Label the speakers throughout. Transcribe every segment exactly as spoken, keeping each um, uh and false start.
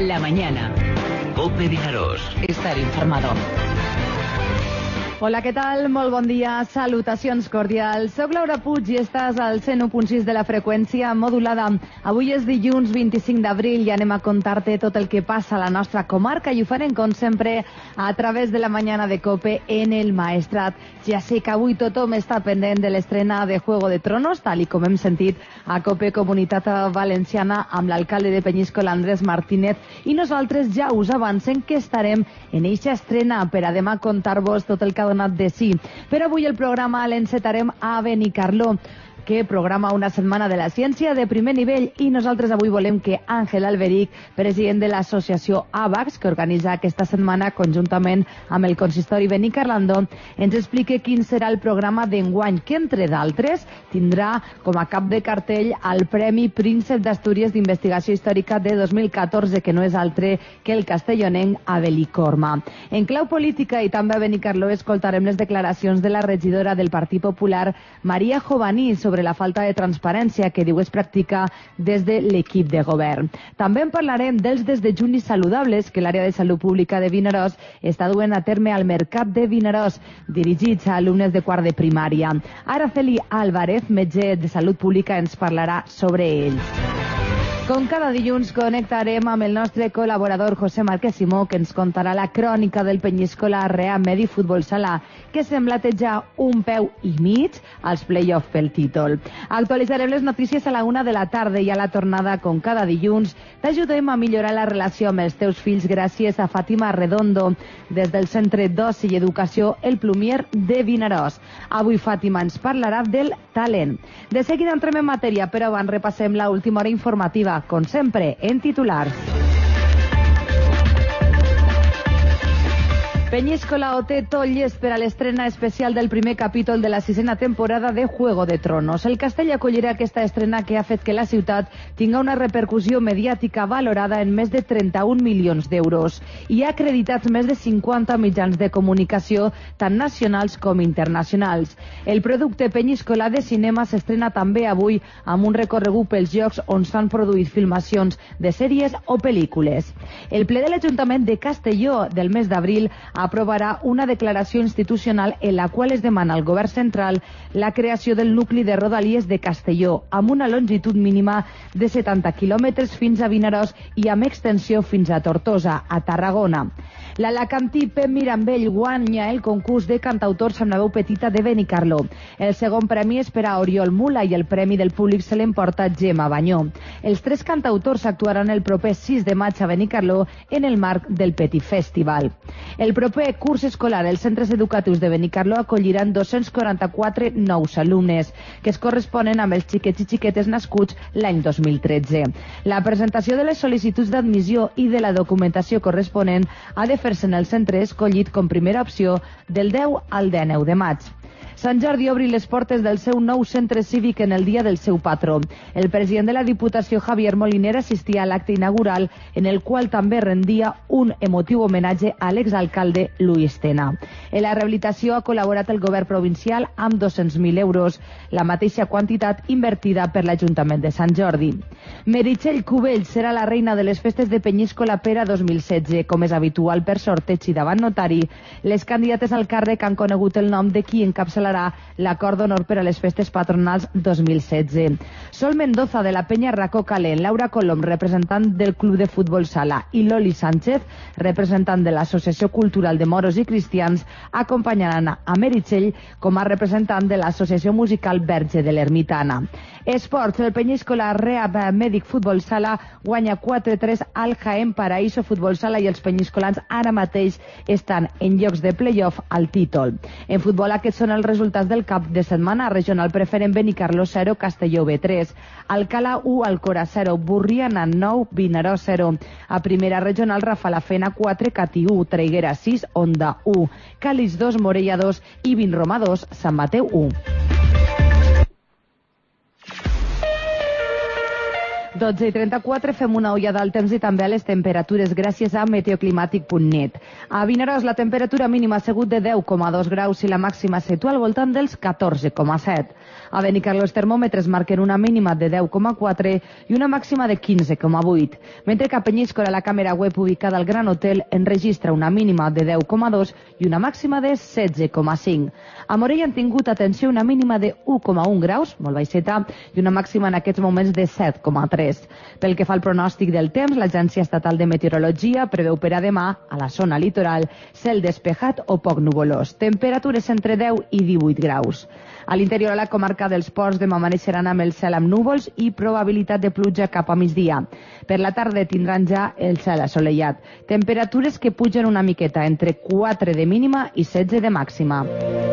Speaker 1: La mañana.
Speaker 2: COPE Vinaròs.
Speaker 1: Estar informado.
Speaker 3: Hola, què tal? Molt bon dia. Salutacions cordials. Soc Laura Puig i estàs al cent u punt sis de la freqüència modulada. Avui és dilluns vint-i-cinc d'abril i anem a contar-te tot el que passa a la nostra comarca i ho farem, com sempre, a través de la mañana de COPE en el Maestrat. Ja sé que avui tothom està pendent de l'estrena de Juego de Tronos, tal i com hem sentit a COPE Comunitat Valenciana amb l'alcalde de Penyíscola, Andrés Martínez, i nosaltres ja us avancem que estarem en eixa estrena per a demà contar-vos tot el que ha donat de sí. Però avui el programa l'encetarem a Benicarló, que programa una setmana de la ciència de primer nivell, i nosaltres avui volem que Àngel Alberic, president de l'associació AVAX, que organitza aquesta setmana conjuntament amb el consistori Benicarlando, ens explique quin serà el programa d'enguany, que entre d'altres tindrà com a cap de cartell el Premi Príncep d'Astúries d'Investigació Històrica de dos mil catorze, que no és altre que el castellonenc Abel Corma. En clau política i també a Benicarló escoltarem les declaracions de la regidora del Partit Popular, Maria Jovaní, sobre sobre la falta de transparència que diu es practica des de l'equip de govern. També en parlarem dels desdejunis saludables que l'àrea de salut pública de Vinaròs està duent a terme al Mercat de Vinaròs, dirigits a alumnes de quart de primària. Araceli Álvarez, metge de salut pública, ens parlarà sobre ells. Com cada dilluns connectarem amb el nostre col·laborador José Márquez Simó, que ens contarà la crònica del Penyíscola Rea Medi Futbol Sala, que sembla tejar un peu i mig als play-off pel títol. Actualitzarem les notícies a la una de la tarda i a la tornada, com cada dilluns, t'ajudem a millorar la relació amb els teus fills gràcies a Fàtima Redondo, des del Centre d'Oci i Educació El Plumier de Vinaròs. Avui Fàtima ens parlarà del talent. De seguida entrem en matèria, però abans repassem la última hora informativa, com sempre, en titulars. Penyíscola ho té tot llest per a l'estrena especial del primer capítol de la sisena temporada de Juego de Tronos. El castell acollirà aquesta estrena que ha fet que la ciutat tinga una repercussió mediàtica valorada en més de trenta-un milions d'euros i ha acreditat més de cinquanta mitjans de comunicació, tant nacionals com internacionals. El producte Penyíscola de cinema s'estrena també avui amb un recorregut pels llocs on s'han produït filmacions de sèries o pel·lícules. El ple de l'Ajuntament de Castelló del mes d'abril aprovarà una declaració institucional en la qual es demana al govern central la creació del nucli de Rodalies de Castelló, amb una longitud mínima de setanta quilòmetres fins a Vinaròs i amb extensió fins a Tortosa, a Tarragona. L'alacantí Pep Mirambell guanya el concurs de cantautors amb la veu petita de Benicarló. El segon premi és per a Oriol Mula i el premi del públic se l'emporta Gemma Banyó. Els tres cantautors actuaran el proper sis de maig a Benicarló en el marc del Petit Festival. El proper curs escolar els centres educatius de Benicarló acolliran dos-cents quaranta-quatre nous alumnes, que es corresponen amb els xiquets i xiquetes nascuts l'any dos mil tretze. La presentació de les sol·licituds d'admissió i de la documentació corresponent ha de fer-se en el centre escollit com primera opció del deu al dinou de maig. Sant Jordi obri les portes del seu nou centre cívic en el dia del seu patró. El president de la Diputació, Javier Moliner, assistia a l'acte inaugural, en el qual també rendia un emotiu homenatge a l'exalcalde Luis Tena. En la rehabilitació ha col·laborat el govern provincial amb dos-cents mil euros, la mateixa quantitat invertida per l'Ajuntament de Sant Jordi. Meritxell Cubell serà la reina de les festes de Penyíscola per a dos mil setze. Com és habitual per sorteig i davant notari, les candidates al càrrec han conegut el nom de qui encapçalarà l'acord d'honor per a les festes patronals dos mil setze. Sol Mendoza, de la Penya Racó Calent, Laura Colom, representant del Club de Futbol Sala, i Loli Sánchez, representant de l'Associació Cultural de Moros i Cristians, acompanyaran a Meritxell com a representant de l'Associació Musical Verge de l'Ermitana. Esports, el Penyíscola Rea Mèdic Futbol Sala guanya quatre tres al Jaén Paraíso Futbol Sala i els penyíscolans ara mateix estan en llocs de play-off al títol. En futbol aquests són els resultats del cap de setmana. Regional preferent: Benicarló zero, Castelló B tres, Alcalá u, Alcora zero, Burriana nou, Vinaròs zero. A primera regional, Rafalafena quatre, Catí u, Traiguera sis, Onda u, Càlig dos, Morella dos i Vinromà dos, Sant Mateu u. dotze i trenta-quatre fem una ullada al temps i també a les temperatures gràcies a meteoclimàtic punt net. A Vinaròs la temperatura mínima ha sigut de deu coma dos graus i la màxima se situa al voltant dels catorze coma set. A Benicarló els termòmetres marquen una mínima de deu coma quatre i una màxima de quinze coma vuit, mentre que a Penyíscola la càmera web ubicada al Gran Hotel enregistra una mínima de deu coma dos i una màxima de setze coma cinc. A Morell han tingut, atenció, una mínima de u coma un graus, molt baixeta, i una màxima en aquests moments de set coma tres. Pel que fa al pronòstic del temps, l'Agència Estatal de Meteorologia preveu per a demà, a la zona litoral, cel despejat o poc nuvolós. Temperatures entre deu i divuit graus. A l'interior de la comarca dels Ports demà amaneixeran amb el cel amb núvols i probabilitat de pluja cap a migdia. Per la tarda tindran ja el cel assolellat. Temperatures que pugen una miqueta, entre quatre de mínima i setze de màxima.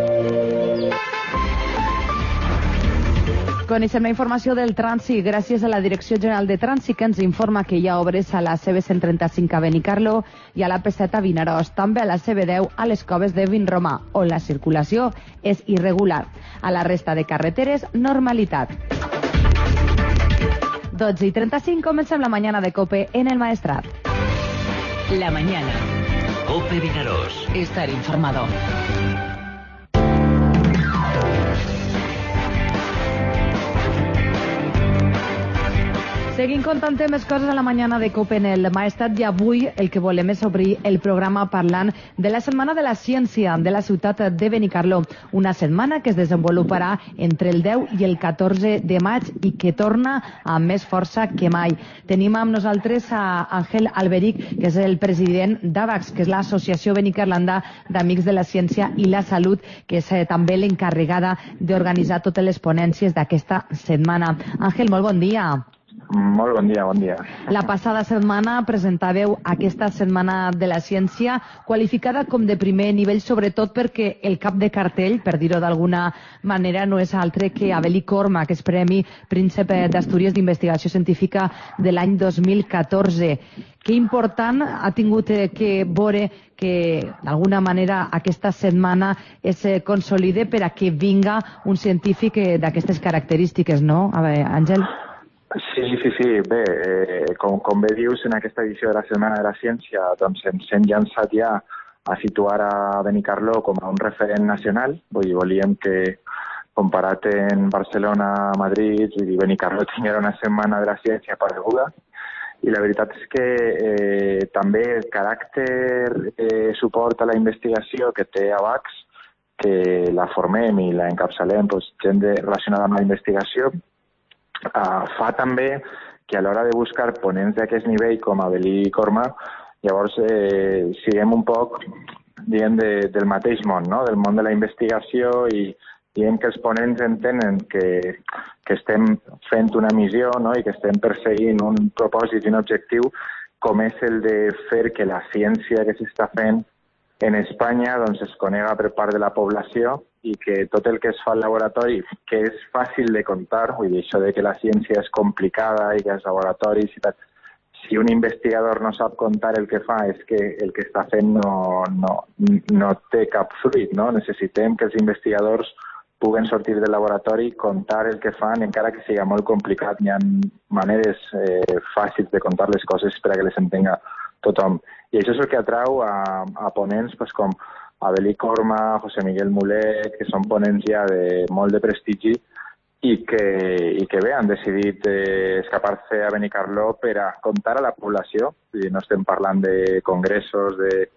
Speaker 3: Coneixem la informació del trànsit gràcies a la Direcció General de Trànsit, que ens informa que hi ha obres a la C B cent trenta-cinc a Benicarló i a la P set a Vinaròs, també a la C B deu a les Coves de Vinromà, on la circulació és irregular. A la resta de carreteres, normalitat. dotze i trenta-cinc, comencem la mañana de COPE en el Maestrat.
Speaker 2: La mañana. COPE Vinaròs.
Speaker 1: Estar informado.
Speaker 3: Seguim contant més coses a la mañana de COPE en el Maestrat i avui el que volem és obrir el programa parlant de la Setmana de la Ciència de la ciutat de Benicarló, una setmana que es desenvoluparà entre el deu i el catorze de maig i que torna amb més força que mai. Tenim amb nosaltres a Àngel Alberic, que és el president d'AVAX, que és l'Associació Benicarlanda d'Amics de la Ciència i la Salut, que és eh, també l'encarregada d'organitzar totes les ponències d'aquesta setmana. Àngel, molt bon dia.
Speaker 4: Molt bon dia, bon dia.
Speaker 3: La passada setmana presentàveu aquesta Setmana de la Ciència qualificada com de primer nivell, sobretot perquè el cap de cartell, per dir-ho d'alguna manera, no és altre que Abel Corma, que és Premi Príncep d'Astúries d'Investigació Científica de l'any dos mil catorze. Que important ha tingut que veure que, d'alguna manera, aquesta setmana es consolide per a que vinga un científic d'aquestes característiques, no, a veure, Àngel?
Speaker 4: Sí, sí, sí. Bé, eh, com, com bé dius, en aquesta edició de la Setmana de la Ciència doncs ens hem llançat ja a situar a Benicarló com a un referent nacional. Vull dir, volíem que, comparat en Barcelona, Madrid, vull dir, Benicarló tinguera una Setmana de la Ciència pareguda. I la veritat és que eh, també el caràcter eh, suport a la investigació que té AVAX, que la formem i la encapçalem, doncs, gent de, relacionada amb la investigació, Uh, fa també que a l'hora de buscar ponents d'aquest nivell com Abelí Corma, llavors eh, siguem un poc, diguem, de, del mateix món, no? Del món de la investigació, i diguem que els ponents entenen que, que estem fent una missió, no? I que estem perseguint un propòsit i un objectiu com és el de fer que la ciència que s'està fent en Espanya doncs, es conega per part de la població i que tot el que es fa al laboratori, que és fàcil de contar, vull dir, això de que la ciència és complicada i que els laboratoris i tal, si un investigador no sap contar el que fa és que el que està fent no, no, no té cap fruit, no? Necessitem que els investigadors puguen sortir del laboratori, contar el que fan, encara que sigui molt complicat. Hi ha maneres eh, fàcils de contar les coses per a que les entenga tothom. I això és el que atrau a, a ponents pues, com Abelí Corma, José Miguel Mulet, que són ponents ja de molt de prestigi i que, i que bé, han decidit eh, escapar-se a Benicarló per a contar a la població. Vull dir, no estem parlant de congressos, de,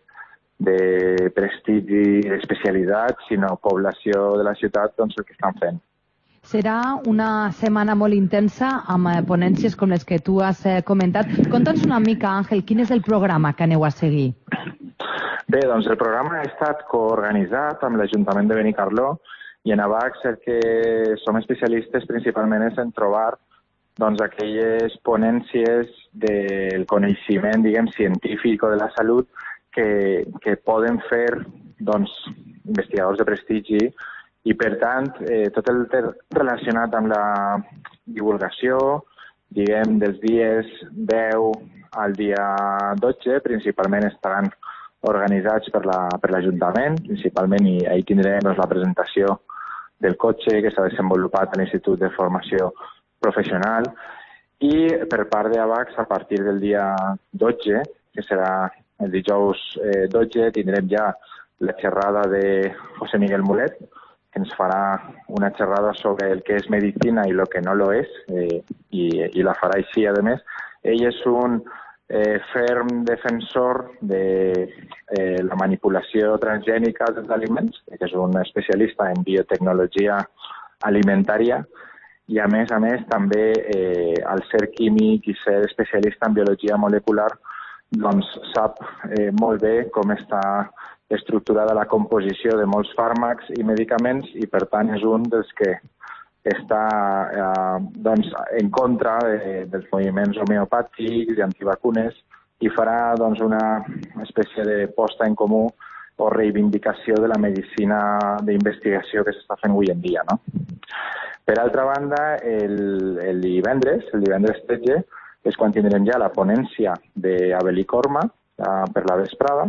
Speaker 4: de prestigi, d'especialitat, sinó població de la ciutat, doncs el que estan fent.
Speaker 3: Serà una setmana molt intensa amb ponències com les que tu has comentat. Conta'ns una mica, Àngel, quin és el programa que aneu a seguir?
Speaker 4: Bé, doncs el programa ha estat coorganitzat amb l'Ajuntament de Benicarló i en AVAX el que som especialistes principalment és en trobar doncs, aquelles ponències del coneixement, diguem, científic o de la salut que, que poden fer doncs, investigadors de prestigi. I, per tant, eh, tot el relacionat amb la divulgació, diguem, dels dies deu al dia dotze, principalment estaran organitzats per la, per l'Ajuntament, principalment, i ahir tindrem doncs, la presentació del cotxe que s'ha desenvolupat a l'Institut de Formació Professional. I per part d'AVAX, a partir del dia dotze, que serà el dijous eh, dotze, tindrem ja la xerrada de José Miguel Mulet, que ens farà una xerrada sobre el que és medicina i el que no lo és, eh, i, i la farà així, a més. Ell és un eh, ferm defensor de eh, la manipulació transgènica dels aliments, que és un especialista en biotecnologia alimentària, i a més a més també eh, al ser químic i ser especialista en biologia molecular, doncs sap eh, molt bé com està estructurada la composició de molts fàrmacs i medicaments i per tant és un dels que està eh, doncs, en contra de, dels moviments homeopàtics i antivacunes i farà doncs, una espècie de posta en comú o reivindicació de la medicina d'investigació que s'està fent avui en dia, no? Per altra banda, el, el divendres, el divendres tretze, és quan tindrem ja la ponència d'Avelí Corma eh, per la vesprada.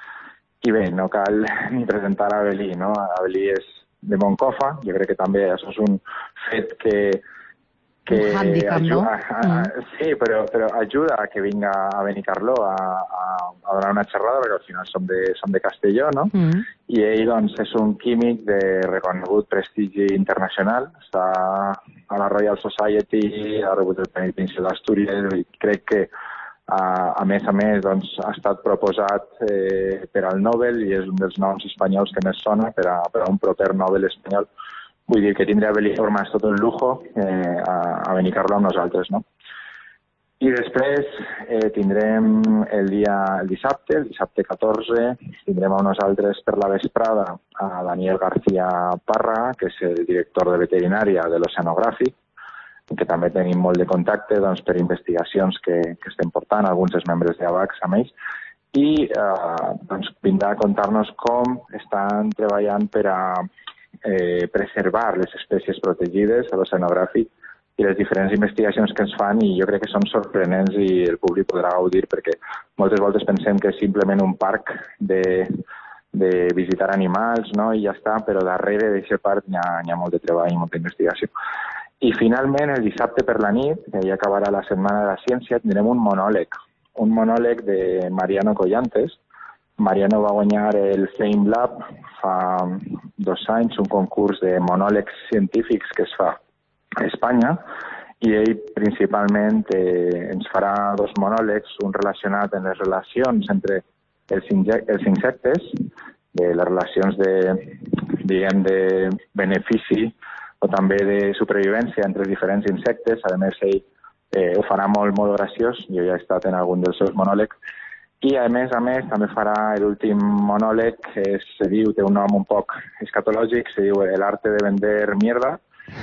Speaker 4: I bé, no cal ni presentar Avelí, no? Avelí és de Moncofa, jo crec que també això és un fet que... que
Speaker 3: un hàndicap, no?
Speaker 4: Ajuda, a, a, sí, però, però ajuda a que vinga a Benicarló a, a, a donar una xerrada, perquè al final som de, som de Castelló, no? Mm. I ell, doncs, és un químic de reconegut prestigi internacional, està a la Royal Society, ha rebut el Premi Príncep d'Astúries, i crec que, a, a més a més, doncs, ha estat proposat eh, per al Nobel i és un dels noms espanyols que més sona per a, per a un proper Nobel espanyol. Vull dir que tindrà Avelí Corma és tot un lujo eh, a, a Benicarló amb nosaltres, no? I després eh, tindrem el dia el dissabte, el dissabte catorze, tindrem a nosaltres per la vesprada a Daniel García Parra, que és el director de veterinària de l'Oceanogràfic, que també tenim molt de contacte doncs, per investigacions que, que estem portant, alguns dels membres d'AVAX amb ells, i eh, doncs, vindrà a contar-nos com estan treballant per a Eh, preservar les espècies protegides a l'oceanogràfic i les diferents investigacions que ens fan i jo crec que són sorprenents i el públic podrà gaudir perquè moltes voltes pensem que és simplement un parc de, de visitar animals, no? I ja està, però darrere d'aquest parc hi ha, hi ha molt de treball i molta investigació. I finalment el dissabte per la nit, que ja acabarà la Setmana de la Ciència, tindrem un monòleg, un monòleg de Mariano Collantes. Mariano va guanyar el Fame Lab fa dos anys, un concurs de monòlegs científics que es fa a Espanya, i ell principalment eh, ens farà dos monòlegs, un relacionat amb les relacions entre els, els insectes, de les relacions de, diguem, de benefici o també de supervivència entre els diferents insectes. A més, ell eh, ho farà molt, molt graciós, jo ja he estat en algun dels seus monòlegs. I, a més a més, també farà l'últim monòleg, que es, se diu, té un nom un poc escatològic, se diu El arte de vender mierda,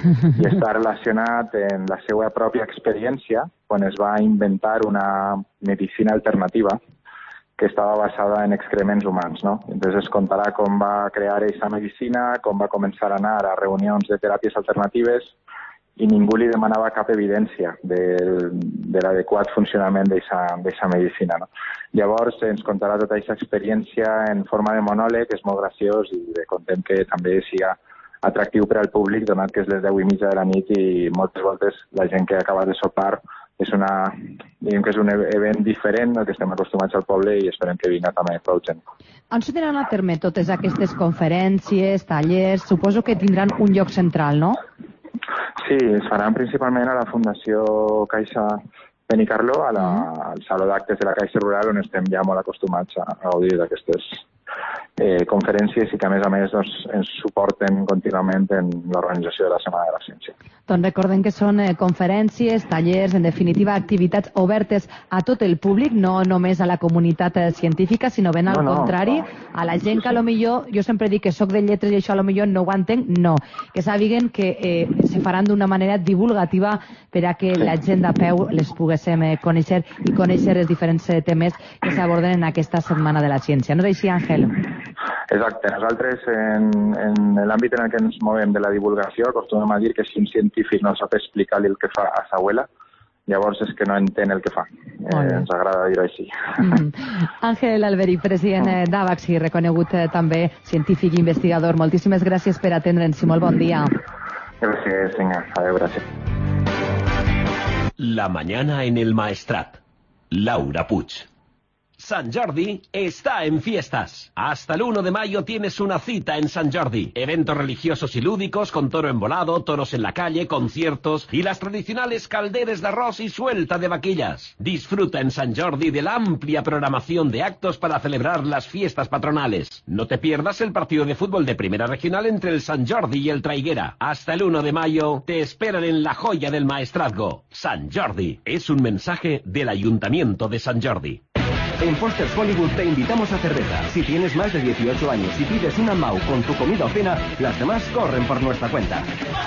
Speaker 4: i està relacionat amb la seva pròpia experiència quan es va inventar una medicina alternativa que estava basada en excrements humans, no? Entonces es contarà com va crear aquesta medicina, com va començar a anar a reunions de teràpies alternatives i ningú li demanava cap evidència del, de l'adequat funcionament d'aquesta medicina, no? Llavors ens contarà tota aquesta experiència en forma de monòleg, és molt graciós i contem que també siga atractiu per al públic, donat que és les deu i mitja de la nit i moltes voltes la gent que acaba de sopar és una, diguem que és un event diferent al que estem acostumats al poble i esperem que vinga també prou gent.
Speaker 3: On se tenen a terme totes aquestes conferències, tallers? Suposo que tindran un lloc central, no?
Speaker 4: Sí, es faran principalment a la Fundació Caixa Benicarló, a la, al Saló d'Actes de la Caixa Rural, on estem ja molt acostumats a, a gaudir d'aquestes eh, conferències i que, a més a més, doncs, ens suporten contínuament en l'organització de la Setmana de la Ciència.
Speaker 3: Doncs recordem que són eh, conferències, tallers, en definitiva, activitats obertes a tot el públic, no només a la comunitat eh, científica, sinó ben al no, no, contrari, no. a la gent que a lo millor, jo sempre dic que soc de lletres i això a lo millor no ho entenc, no. Que sàpiguen que eh, se faran d'una manera divulgativa per a que sí. la gent de peu les poguéssim eh, conèixer i conèixer els diferents eh, temes que s'aborden en aquesta Setmana de la Ciència. No és així, Àngel?
Speaker 4: Exacte. Nosaltres, en, en l'àmbit en el que ens movem de la divulgació, acostumem a dir que si un científic no sap explicar-li el que fa a sa abuela, llavors és que no entén el que fa. Eh, ens agrada dir-ho així.
Speaker 3: Mm. Àngel Alberic, president d'AVAX i reconegut eh, també científic i investigador. Moltíssimes gràcies per atendre'ns i molt bon dia.
Speaker 4: Gràcies, vinga. Adéu, gràcies.
Speaker 2: La mañana en el Maestrat. Laura Puig. San Jordi está en fiestas. Hasta el uno de mayo tienes una cita en San Jordi. Eventos religiosos y lúdicos con toro embolado, toros en la calle, conciertos y las tradicionales calderes de arroz y suelta de vaquillas. Disfruta en San Jordi de la amplia programación de actos para celebrar las fiestas patronales. No te pierdas el partido de fútbol de Primera Regional entre el San Jordi y el Traiguera. Hasta el uno de mayo te esperan en la joya del maestrazgo. San Jordi es un mensaje del Ayuntamiento de San Jordi.
Speaker 1: En Foster's Hollywood te invitamos a cerveza. Si tienes más de dieciocho años y pides una M A U con tu comida o cena, las demás corren por nuestra cuenta.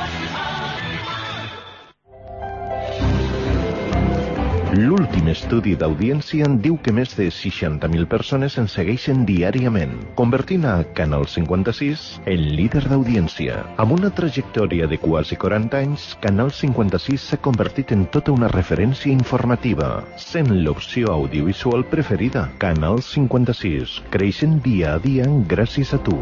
Speaker 5: L'últim estudi d'audiència en diu que més de seixanta mil persones ens segueixen diàriament, convertint a Canal cinquanta-sis en líder d'audiència. Amb una trajectòria de quasi quaranta anys, Canal cinquanta-sis s'ha convertit en tota una referència informativa, sent l'opció audiovisual preferida. Canal cinquanta-sis, creixent dia a dia gràcies a tu.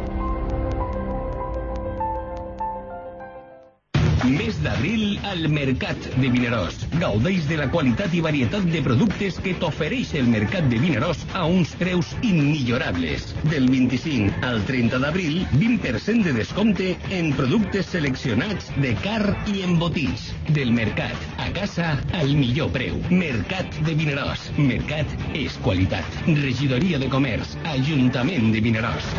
Speaker 6: Mes d'abril al Mercat de Vinaròs. Gaudeix de la qualitat i varietat de productes que t'ofereix el Mercat de Vinaròs a uns preus immillorables. Del vint-i-cinc al trenta d'abril, vint per cent de descompte en productes seleccionats de car i embotits. Del Mercat a casa al millor preu. Mercat de Vinaròs. Mercat és qualitat. Regidoria de Comerç. Ajuntament de Vinaròs.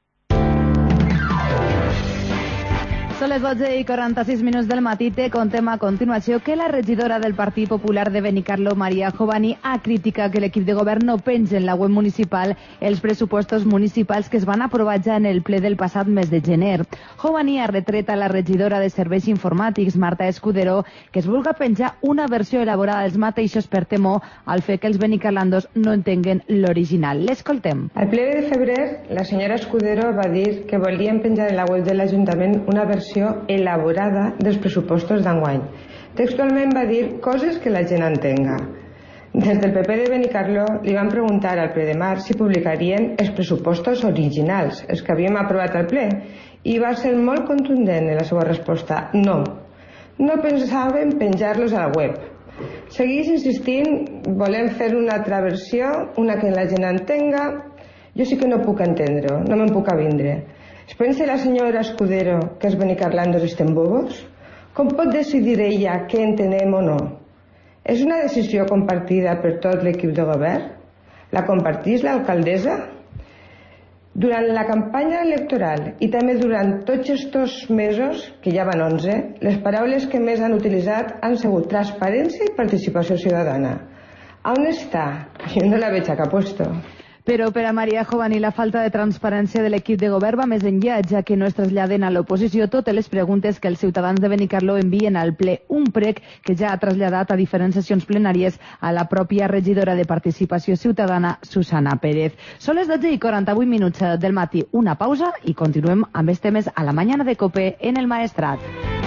Speaker 3: Són les dotze i quaranta-sis minuts del matí. Te contem a continuació que la regidora del Partit Popular de Benicarló, Maria Jovani, ha criticat que l'equip de govern no penja en la web municipal els pressupostos municipals que es van aprovar ja en el ple del passat mes de gener. Jovani ha retret a la regidora de Serveis Informàtics, Marta Escudero, que es vulga penjar una versió elaborada dels mateixos per temor al fet que els benicarlandos no entenguen l'original. L'escoltem.
Speaker 7: Al ple de febrer, la senyora Escudero va dir que volien penjar en la web de l'Ajuntament una versió elaborada dels pressupostos d'enguany. Textualment va dir coses que la gent entenga. Des del P P de Benicarló li van preguntar al ple de març si publicarien els pressupostos originals, els que havíem aprovat al ple, i va ser molt contundent en la seva resposta: no, no pensaven penjar-los a la web. Segueix insistint, volem fer una altra versió, una que la gent entenga. Jo sí que no puc entendre-ho, no me'n puc avindre. Es pensa la senyora Escudero que els benicarlandos estem bobos? Com pot decidir ella què entenem o no? És una decisió compartida per tot l'equip de govern? La compartís l'alcaldessa? Durant la campanya electoral i també durant tots aquests mesos, que ja van onze, les paraules que més han utilitzat han sigut transparència i participació ciutadana. On està? Jo no la veig a cap puesto.
Speaker 3: Però per a Maria Jovani la falta de transparència de l'equip de govern va més enllà, ja que no es traslladen a l'oposició totes les preguntes que els ciutadans de Benicarló envien al ple, un prec que ja ha traslladat a diferents sessions plenàries a la pròpia regidora de Participació Ciutadana, Susana Pérez. Són les dotze i quaranta-vuit minuts del matí. Una pausa i continuem amb els temes a la mañana de COPE en el Maestrat.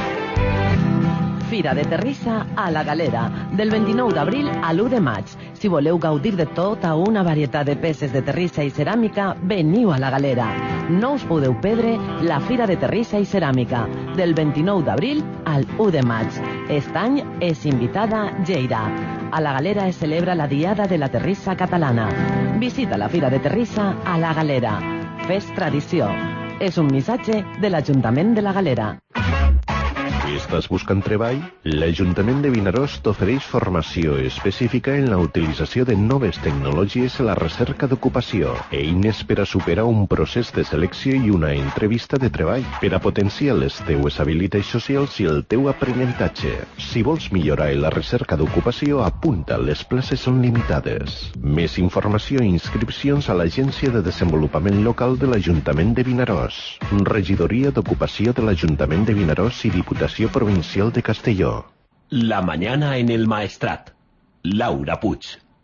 Speaker 8: Fira de Terrissa a la Galera, del vint-i-nou d'abril a l'u de maig. Si voleu gaudir de tota una varietat de peces de terrissa i ceràmica, veniu a la Galera. No us podeu perdre la Fira de Terrissa i Ceràmica, del vint-i-nou d'abril al u de maig. Aquest any és invitada Lleida. A la Galera es celebra la Diada de la Terrissa Catalana. Visita la Fira de Terrissa a la Galera. Fes tradició. És un missatge de l'Ajuntament de la Galera.
Speaker 5: Estàs buscant treball? L'Ajuntament de Vinaròs t'ofereix formació específica en la utilització de noves tecnologies a la recerca d'ocupació, eines per a superar un procés de selecció i una entrevista de treball, per a potenciar les teues habilitats socials i el teu aprenentatge. Si vols millorar en la recerca d'ocupació, apunta, les places són limitades. Més informació i inscripcions a l'Agència de Desenvolupament Local de l'Ajuntament de Vinaròs, Regidoria d'Ocupació de l'Ajuntament de Vinaròs i Diputació Provincial de Castelló.
Speaker 2: La mañana en el Maestrat. Laura Puig.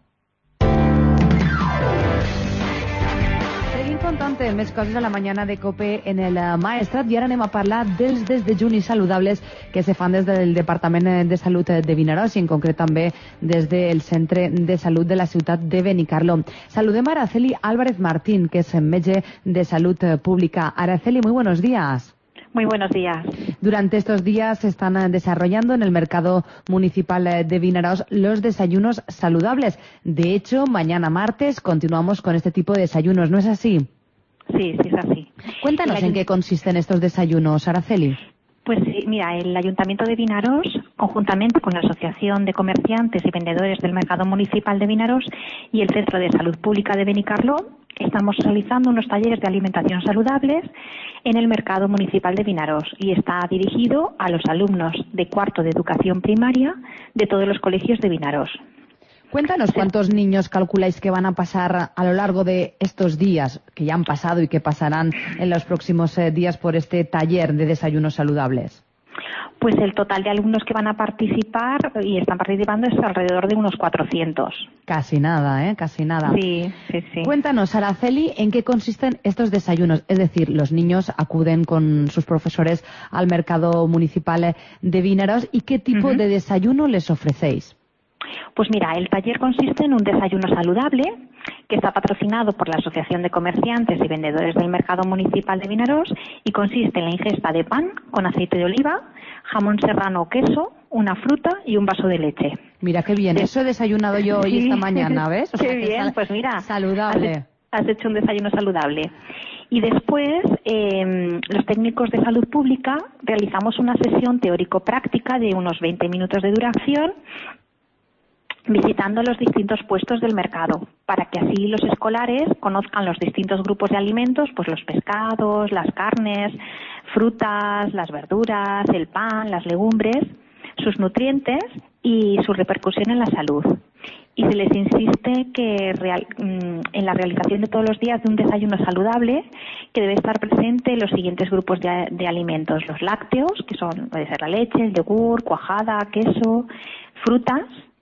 Speaker 3: Seguim contant més coses a la mañana de COPE en el Maestrat i ara anem a parlar dels desdejunis saludables que se fan des del Departament de Salut de Vinaròs i en concret també des del Centre de Salut de la ciutat de Benicarló. Saludem a Araceli Álvarez Martín, que es metge de Salut Pública. Araceli, muy buenos días.
Speaker 9: Muy buenos días.
Speaker 3: Durante estos días se están eh, desarrollando en el mercado municipal eh, de Vinaròs los desayunos saludables. De hecho, mañana martes continuamos con este tipo de desayunos, ¿no es así?
Speaker 9: Sí, sí es así.
Speaker 3: Cuéntanos en qué consisten estos desayunos, Araceli.
Speaker 9: Pues sí, mira, el Ayuntamiento de Vinaròs, conjuntamente con la Asociación de Comerciantes y Vendedores del Mercado Municipal de Vinaròs y el Centro de Salud Pública de Benicarló, estamos realizando unos talleres de alimentación saludables en el Mercado Municipal de Vinaròs y está dirigido a los alumnos de cuarto de educación primaria de todos los colegios de Vinaròs.
Speaker 3: Cuéntanos cuántos niños calculáis que van a pasar a lo largo de estos días, que ya han pasado y que pasarán en los próximos eh, días por este taller de desayunos saludables.
Speaker 9: Pues el total de alumnos que van a participar y están participando es alrededor de unos cuatrocientos.
Speaker 3: Casi nada, ¿eh? Casi nada.
Speaker 9: Sí, sí, sí.
Speaker 3: Cuéntanos, Araceli, ¿en qué consisten estos desayunos? Es decir, los niños acuden con sus profesores al mercado municipal de Vinaròs y ¿qué tipo uh-huh. de desayuno les ofrecéis?
Speaker 9: Pues mira, el taller consiste en un desayuno saludable que está patrocinado por la Asociación de Comerciantes y Vendedores del Mercado Municipal de Vinaròs y consiste en la ingesta de pan con aceite de oliva, jamón serrano o queso, una fruta y un vaso de leche.
Speaker 3: Mira qué bien, eso he desayunado yo hoy
Speaker 9: sí.
Speaker 3: esta mañana, ¿ves? O
Speaker 9: Qué
Speaker 3: sea, que
Speaker 9: bien,
Speaker 3: sal-
Speaker 9: pues mira,
Speaker 3: saludable.
Speaker 9: Has, has hecho un desayuno saludable. Y después, eh, los técnicos de salud pública realizamos una sesión teórico-práctica de unos veinte minutos de duración visitando los distintos puestos del mercado, para que así los escolares conozcan los distintos grupos de alimentos, pues los pescados, las carnes, frutas, las verduras, el pan, las legumbres, sus nutrientes y su repercusión en la salud. Y se les insiste que real, en la realización de todos los días de un desayuno saludable, que debe estar presente los siguientes grupos de, de alimentos: los lácteos, que son, puede ser la leche, el yogur, cuajada, queso, frutas,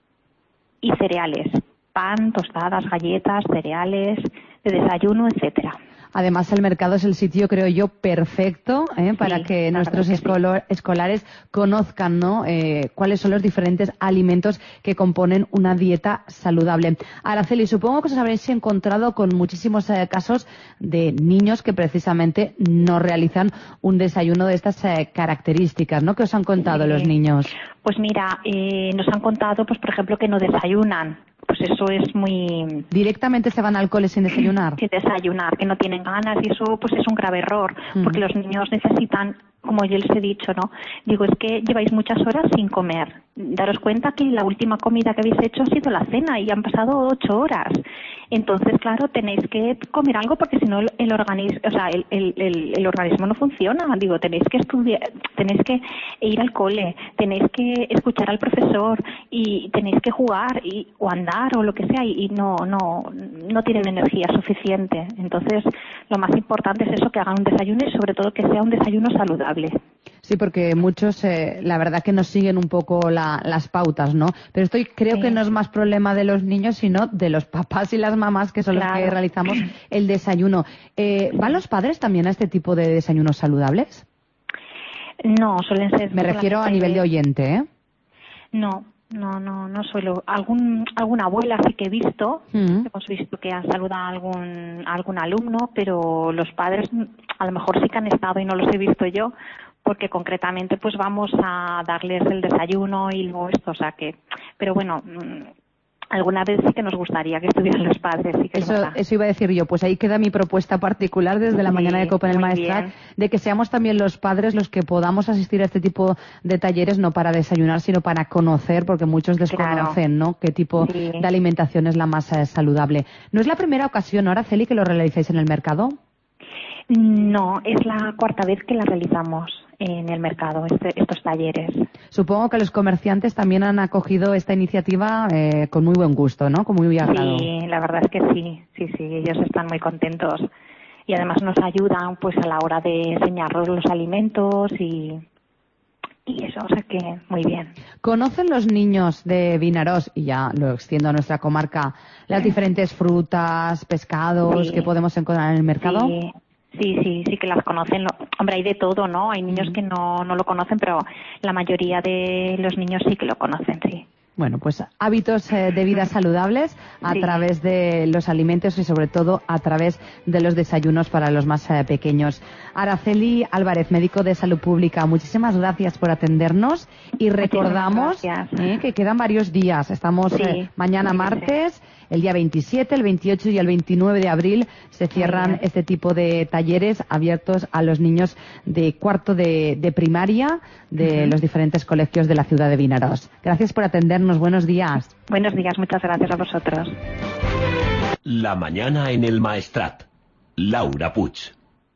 Speaker 9: y cereales, pan, tostadas, galletas, cereales, de desayuno, etcétera.
Speaker 3: Además, el mercado es el sitio, creo yo, perfecto ¿eh? para
Speaker 9: Sí,
Speaker 3: que nuestros que escolo- sí. escolares conozcan ¿no? eh, cuáles son los diferentes alimentos que componen una dieta saludable. Araceli, supongo que os habréis encontrado con muchísimos eh, casos de niños que precisamente no realizan un desayuno de estas eh, características, ¿no? ¿Qué os han contado sí. los niños?
Speaker 9: Pues mira, eh, nos han contado, pues por ejemplo, que no desayunan. Pues eso es muy...
Speaker 3: ¿Directamente se van al cole sin desayunar?
Speaker 9: Sin desayunar, que no tienen ganas, y eso pues es un grave error, mm. porque los niños necesitan, como yo les he dicho, ¿no? Digo, es que lleváis muchas horas sin comer. Daros cuenta que la última comida que habéis hecho ha sido la cena y han pasado ocho horas. Entonces, claro, tenéis que comer algo porque si no el organismo, o sea, el, el, el, el organismo no funciona. Digo, tenéis que estudiar, tenéis que ir al cole, tenéis que escuchar al profesor y tenéis que jugar y, o andar o lo que sea y, y no, no, no tienen energía suficiente. Entonces, lo más importante es eso, que hagan un desayuno y sobre todo que sea un desayuno saludable.
Speaker 3: Sí, porque muchos, eh, la verdad que nos siguen un poco la, las pautas, ¿no? Pero esto creo sí. que no es más problema de los niños, sino de los papás y las mamás, que son claro. los que realizamos el desayuno. Eh, ¿Van los padres también a este tipo de desayunos saludables?
Speaker 9: No, suelen ser...
Speaker 3: Me refiero a nivel de oyente, ¿eh?
Speaker 9: No, no, no, no suelo. Algún, alguna abuela sí que he visto, mm. hemos visto que han saludado a algún, a algún alumno, pero los padres a lo mejor sí que han estado y no los he visto yo, porque concretamente pues vamos a darles el desayuno y luego esto, o sea que, pero bueno, alguna vez sí que nos gustaría que estuvieran los padres. Sí que
Speaker 3: eso, eso iba a decir yo, pues ahí queda mi propuesta particular desde la sí, mañana de Copa en el Maestrat, de que seamos también los padres los que podamos asistir a este tipo de talleres, no para desayunar, sino para conocer, porque muchos desconocen, claro. ¿no?, qué tipo sí. de alimentación es la más eh, saludable. ¿No es la primera ocasión, ¿no, Araceli, que lo realizáis en el mercado?
Speaker 9: No, es la cuarta vez que la realizamos en el mercado, este, estos talleres.
Speaker 3: Supongo que los comerciantes también han acogido esta iniciativa eh, con muy buen gusto, ¿no? Con muy agrado.
Speaker 9: Sí, la verdad es que sí, sí, sí, ellos están muy contentos y además nos ayudan pues a la hora de enseñarnos los alimentos y, y eso, o sea que muy bien.
Speaker 3: ¿Conocen los niños de Vinaròs, y ya lo extiendo a nuestra comarca, las diferentes frutas, pescados sí. que podemos encontrar en el mercado?
Speaker 9: Sí. Sí, sí, sí que las conocen. Hombre, hay de todo, ¿no? Hay niños que no, no lo conocen, pero la mayoría de los niños sí que lo conocen, sí.
Speaker 3: Bueno, pues hábitos eh, de vida saludables a sí. través de los alimentos y sobre todo a través de los desayunos para los más eh, pequeños. Araceli Álvarez, médico de salud pública, muchísimas gracias por atendernos y recordamos eh, que quedan varios días. Estamos sí. eh, mañana martes, el día veintisiete, el veintiocho y el veintinueve de abril se cierran este tipo de talleres abiertos a los niños de cuarto de, de primaria de uh-huh. los diferentes colegios de la ciudad de Vinaròs. Gracias por atendernos. Buenos días.
Speaker 9: Buenos días, muchas gracias a vosotros.
Speaker 2: La mañana en el Maestrat. Laura Puig.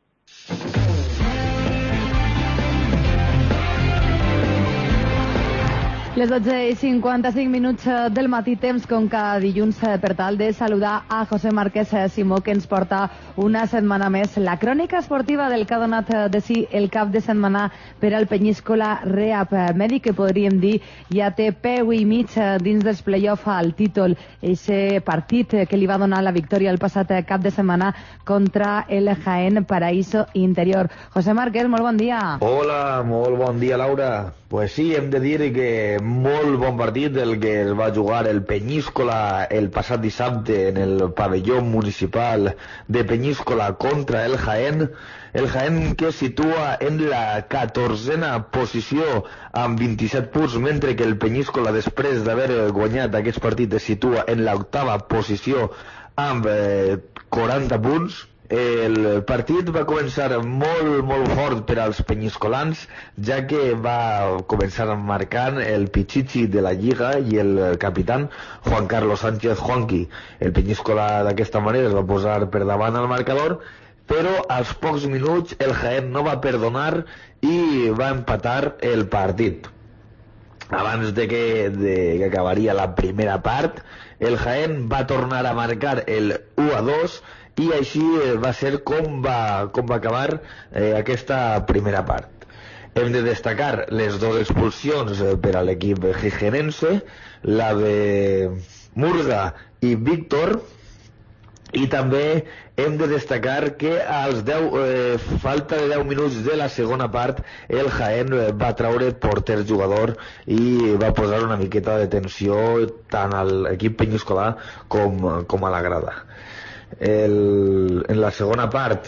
Speaker 3: Les dotze i cinquanta-cinc minuts del matí, temps com cada dilluns per tal de saludar a José Márquez Simó, que ens porta una setmana més la crònica esportiva del que ha donat de si el cap de setmana per al Penyíscola Rehab Mèdic, que podríem dir ja té peu i mig dins dels play-off al títol. Eixe partit que li va donar la victòria el passat cap de setmana contra el Jaén Paraíso Interior. José Márquez, molt bon dia.
Speaker 10: Hola, molt bon dia, Laura. Pues sí, hem de dir que molt bon partit el que es va jugar el Penyíscola el passat dissabte en el pavelló municipal de Penyíscola contra el Jaén. El Jaén, que es situa en la catorzena posició amb vint-i-set punts, mentre que el Penyíscola, després d'haver guanyat aquest partit, es situa en l'octava posició amb eh, quaranta punts. El partit va començar molt, molt fort per als penyiscolans, ja que va començar marcant el Pichichi de la Lliga i el capitán Juan Carlos Sánchez Juanqui. El Penyíscola d'aquesta manera es va posar per davant al marcador, però als pocs minuts el Jaén no va perdonar i va empatar el partit. Abans de que, de que acabaria la primera part, el Jaén va tornar a marcar el u a dos i així va ser com va, com va acabar eh, aquesta primera part. Hem de destacar les dues expulsions eh, per a l'equip gigenense, la de Murga i Víctor, i també hem de destacar que als deu, eh, falta de deu minuts de la segona part el Jaén va traure porter jugador i va posar una miqueta de tensió tant a l'equip penyiscolà com, com a la grada. El, en la segona part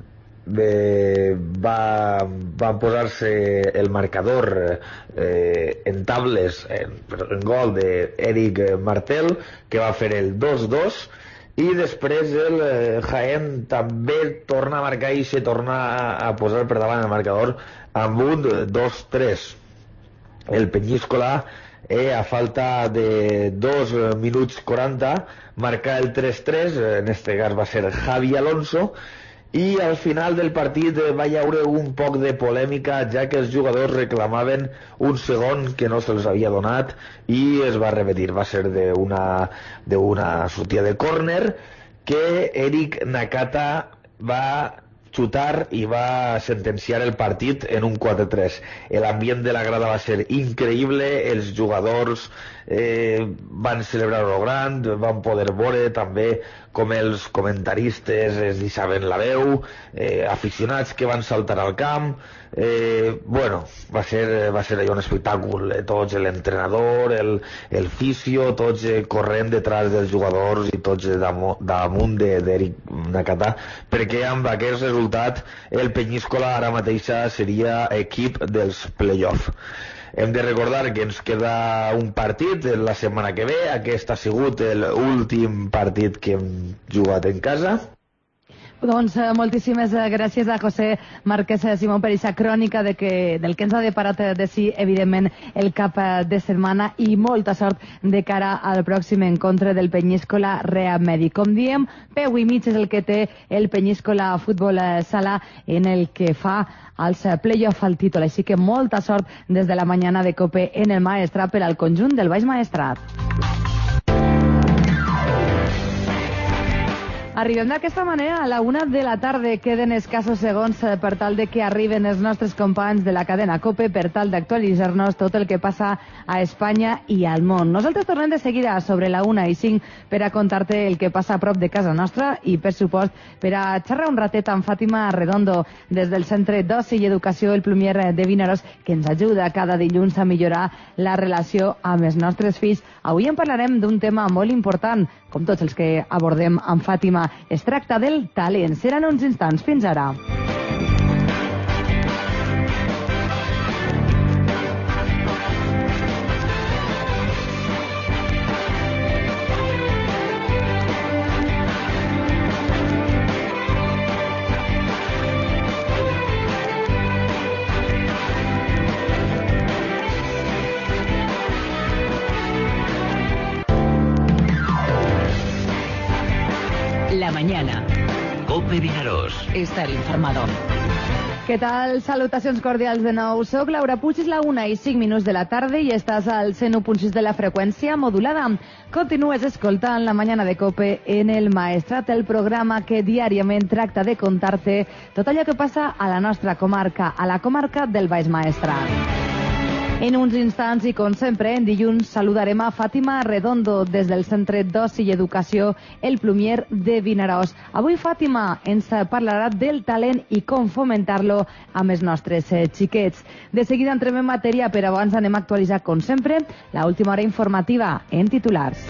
Speaker 10: de, va, va posar-se el marcador eh, en tables en, en gol d'Eric Martel, que va fer el dos dos, i després el eh, Jaén també torna a marcar i se torna a, a posar per davant el marcador amb un dos tres. El Penyíscola Eh, a falta de dos minuts quaranta marcar el tres tres, en este cas va ser Javi Alonso, i al final del partit va hi haure un poc de polèmica, ja que els jugadors reclamaven un segon que no se'ls havia donat i es va repetir. Va ser d'una d'una sortida de córner que Eric Nakata va xutar i va sentenciar el partit en un quatre tres. L'ambient de la grada va ser increïble, els jugadors eh, van celebrar-ho gran, van poder veure també com els comentaristes es deixaven la veu, eh, aficionats que van saltar al camp. Eh, bueno, va ser, va ser allò un espectacle, eh, tots l'entrenador, el, el fisio, tots eh, corrent detrás dels jugadors i tots eh, damunt d'Eric Nakata, perquè amb aquest resultat el Penyíscola ara mateixa seria equip dels play-off. Hem de recordar que ens queda un partit la setmana que ve. Aquest ha sigut l'últim partit que hem jugat en casa.
Speaker 3: Doncs eh, moltíssimes gràcies a José Márquez Simón per aquesta crònica de que, del que ens ha deparat de si, evidentment, el cap de setmana, i molta sort de cara al pròxim encontre del Penyíscola Rehab Mèdic. Com diem, peu i mig és el que té el Penyíscola Futbol Sala en el que fa als play-off al títol. Així que molta sort des de la mañana de COPE en el Maestrat per al conjunt del Baix Maestrat. Arribem d'aquesta manera a la una de la tarda. Queden escassos segons per tal de que arriben els nostres companys de la cadena COPE per tal d'actualitzar-nos tot el que passa a Espanya i al món. Nosaltres tornem de seguida sobre la una i cinc per a contar-te el que passa a prop de casa nostra i, per supost, per a xerrar un ratet amb Fàtima Redondo des del Centre d'Oci i Educació El Plumier de Vinaròs, que ens ajuda cada dilluns a millorar la relació amb els nostres fills. Avui en parlarem d'un tema molt important, com tots els que abordem amb Fàtima. Es tracta del talent. Seran uns instants. Fins ara.
Speaker 11: La mañana. COPE Vinaròs. Estar informado.
Speaker 3: Què tal? Salutacions cordials de nou. Soc Laura Puig, és la una i cinc minuts de la tarda i estàs al cent u punt sis de la freqüència modulada. Continues escoltant La mañana de COPE en el Maestrat, el programa que diàriament tracta de contar-te tot allò que passa a la nostra comarca, a la comarca del Baix Maestrat. En uns instants i, com sempre, en dilluns saludarem a Fàtima Redondo des del Centre d'Oci i Educació El Plumier de Vinaròs. Avui Fàtima ens parlarà del talent i com fomentar-lo amb els nostres eh, xiquets. De seguida entrem en matèria, però abans anem a actualitzar, com sempre, la última hora informativa en titulars.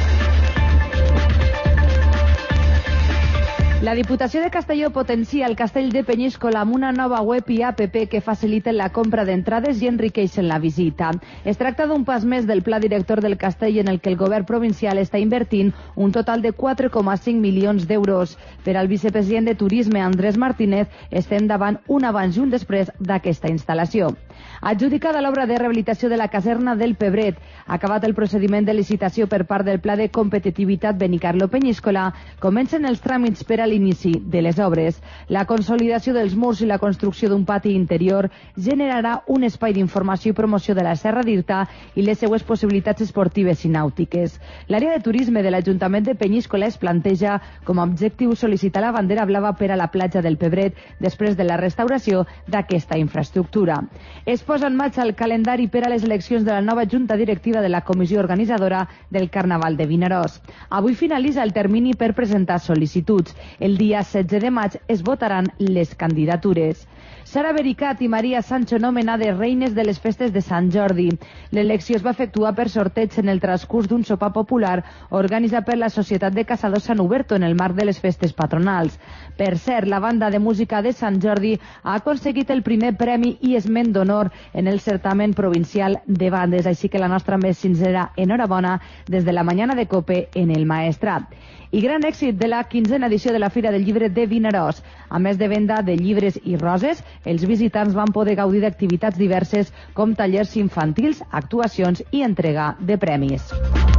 Speaker 3: La Diputació de Castelló potencia el castell de Penyíscola amb una nova web i app que faciliten la compra d'entrades i enriqueixen la visita. Es tracta d'un pas més del pla director del castell en el que el govern provincial està invertint un total de quatre coma cinc milions d'euros. Per al vicepresident de Turisme, Andrés Martínez, estem davant un abans i un després d'aquesta instal·lació. Adjudicada l'obra de rehabilitació de la caserna del Pebret, acabat el procediment de licitació per part del Pla de Competitivitat Benicarló Penyíscola, comencen els tràmits per a l'inici de les obres. La consolidació dels murs i la construcció d'un pati interior generarà un espai d'informació i promoció de la Serra d'Irta i les seues possibilitats esportives i nàutiques. L'àrea de turisme de l'Ajuntament de Penyíscola es planteja com a objectiu sol·licitar la bandera blava per a la platja del Pebret després de la restauració d'aquesta infraestructura. Es posa en marxa el calendari per a les eleccions de la nova junta directiva de la comissió organitzadora del Carnaval de Vinaròs. Avui finalitza el termini per presentar sol·licituds. El dia setze de maig es votaran les candidatures. Sara Bericat i Maria Sancho nomenades reines de les festes de Sant Jordi. L'elecció es va efectuar per sorteig en el transcurs d'un sopar popular organitzat per la Societat de Caçadors Sant Huberto en el marc de les festes patronals. Per cert, la banda de música de Sant Jordi ha aconseguit el primer premi i esment d'honor en el certamen provincial de bandes, així que la nostra més sincera enhorabona des de la mañana de COPE en el Maestrat. I gran èxit de la quinzena edició de la Fira del Llibre de Vinaròs. A més de venda de llibres i roses, els visitants van poder gaudir d'activitats diverses com tallers infantils, actuacions i entrega de premis.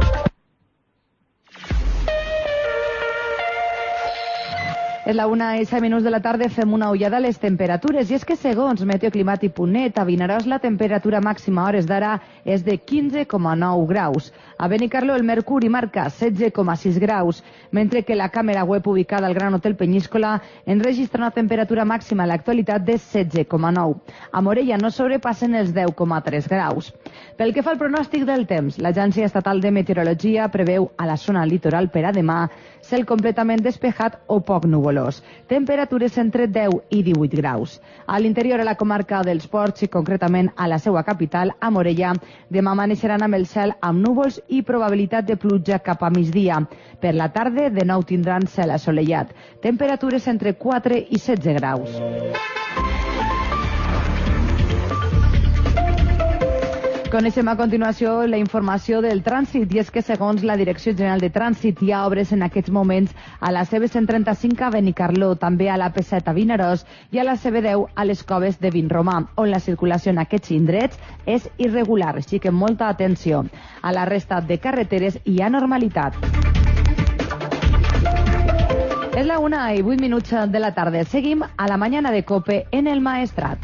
Speaker 3: És la una i set minuts de la tarda, fem una ullada a les temperatures. I és que, segons Meteoclimàtic punt net, a Vinaròs la temperatura màxima a hores d'ara és de quinze coma nou graus. A Benicarló el mercuri marca setze coma sis graus, mentre que la càmera web ubicada al Gran Hotel Penyíscola enregistra una temperatura màxima a l'actualitat de setze coma nou. A Morella no sobrepassen els deu coma tres graus. Pel que fa al pronòstic del temps, l'Agència Estatal de Meteorologia preveu a la zona litoral per a demà cel completament despejat o poc nuvolós. Temperatures entre deu i divuit graus. A l'interior, a la comarca dels Ports i concretament a la seua capital, a Morella, demà amaneixeran amb el cel amb núvols i probabilitat de pluja cap a migdia. Per la tarda, de nou tindran cel assolellat. Temperatures entre quatre i setze graus. Coneixem a continuació la informació del trànsit, i és que segons la Direcció General de Trànsit hi ha obres en aquests moments a la C B cent trenta-cinc a Benicarló, també a la P set a Vinaròs i a la C B deu a les Coves de Vinromà, on la circulació en aquests indrets és irregular, així que molta atenció. A la resta de carreteres hi ha normalitat. És la una i vuit minuts de la tarda. Seguim a la mañana de COPE en el Maestrat.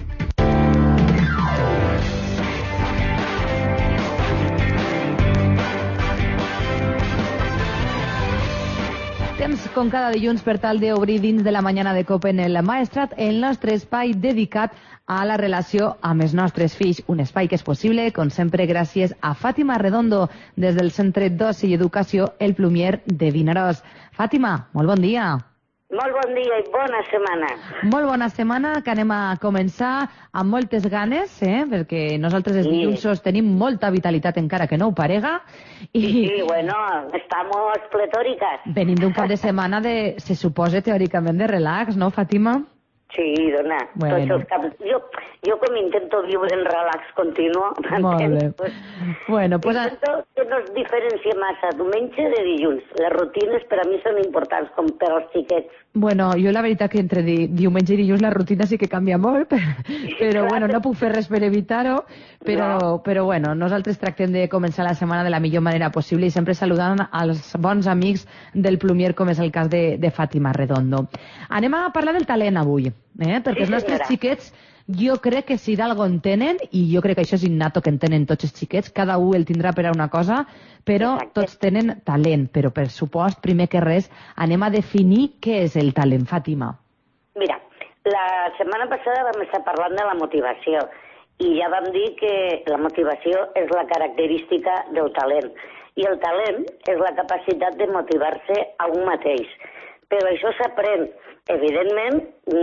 Speaker 3: Temps com cada dilluns per tal d'obrir dins de la mañana de COPE en el Maestrat el nostre espai dedicat a la relació amb els nostres fills. Un espai que és possible, com sempre, gràcies a Fàtima Redondo des del Centre d'Oci i Educació El Plumier de Vinaròs. Fàtima, molt bon dia.
Speaker 12: Molt bon dia i bona setmana.
Speaker 3: Molt bona setmana, que anem a començar amb moltes ganes, eh? perquè nosaltres els dilluns tenim molta vitalitat encara que no ho parega. I...
Speaker 12: Sí, sí, bueno, estamos pletòriques.
Speaker 3: Venim d'un cap de setmana de, se suposa teòricament, de relax, no, Fàtima?
Speaker 12: Sí, dona.
Speaker 3: Bueno.
Speaker 12: Tots els caps... jo, jo com intento viure en relax continu,
Speaker 3: molt bé.
Speaker 12: Pues,
Speaker 3: bueno, pues...
Speaker 12: intento que no es diferencia massa diumenge de dilluns. Les rutines per a mi són importants, com per als xiquets.
Speaker 3: Bueno, jo la veritat que entre di diumenge i dilluns la rutina sí que canvia molt, però, però clar, bueno, no puc fer res per evitar-ho, però, no. però bueno, nosaltres tractem de començar la setmana de la millor manera possible i sempre saludant als bons amics del Plumier, com és el cas de, de Fàtima Redondo. Anem a parlar del talent avui, eh? perquè sí, els nostres senyora. xiquets jo crec que si d'algo en tenen, i jo crec que això és innato que en tenen tots els xiquets, cada un el tindrà per a una cosa, però Exacte. tots tenen talent. Però, per supost, primer que res, anem a definir què és el talent, Fàtima.
Speaker 12: Mira, la setmana passada vam estar parlant de la motivació i ja vam dir que la motivació és la característica del talent. I el talent és la capacitat de motivar-se a un mateix. Però això s'aprèn. Evidentment,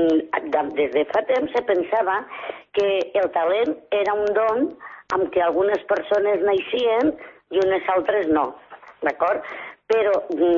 Speaker 12: des de fa temps se pensava que el talent era un don amb què algunes persones naixien i unes altres no, d'acord? Però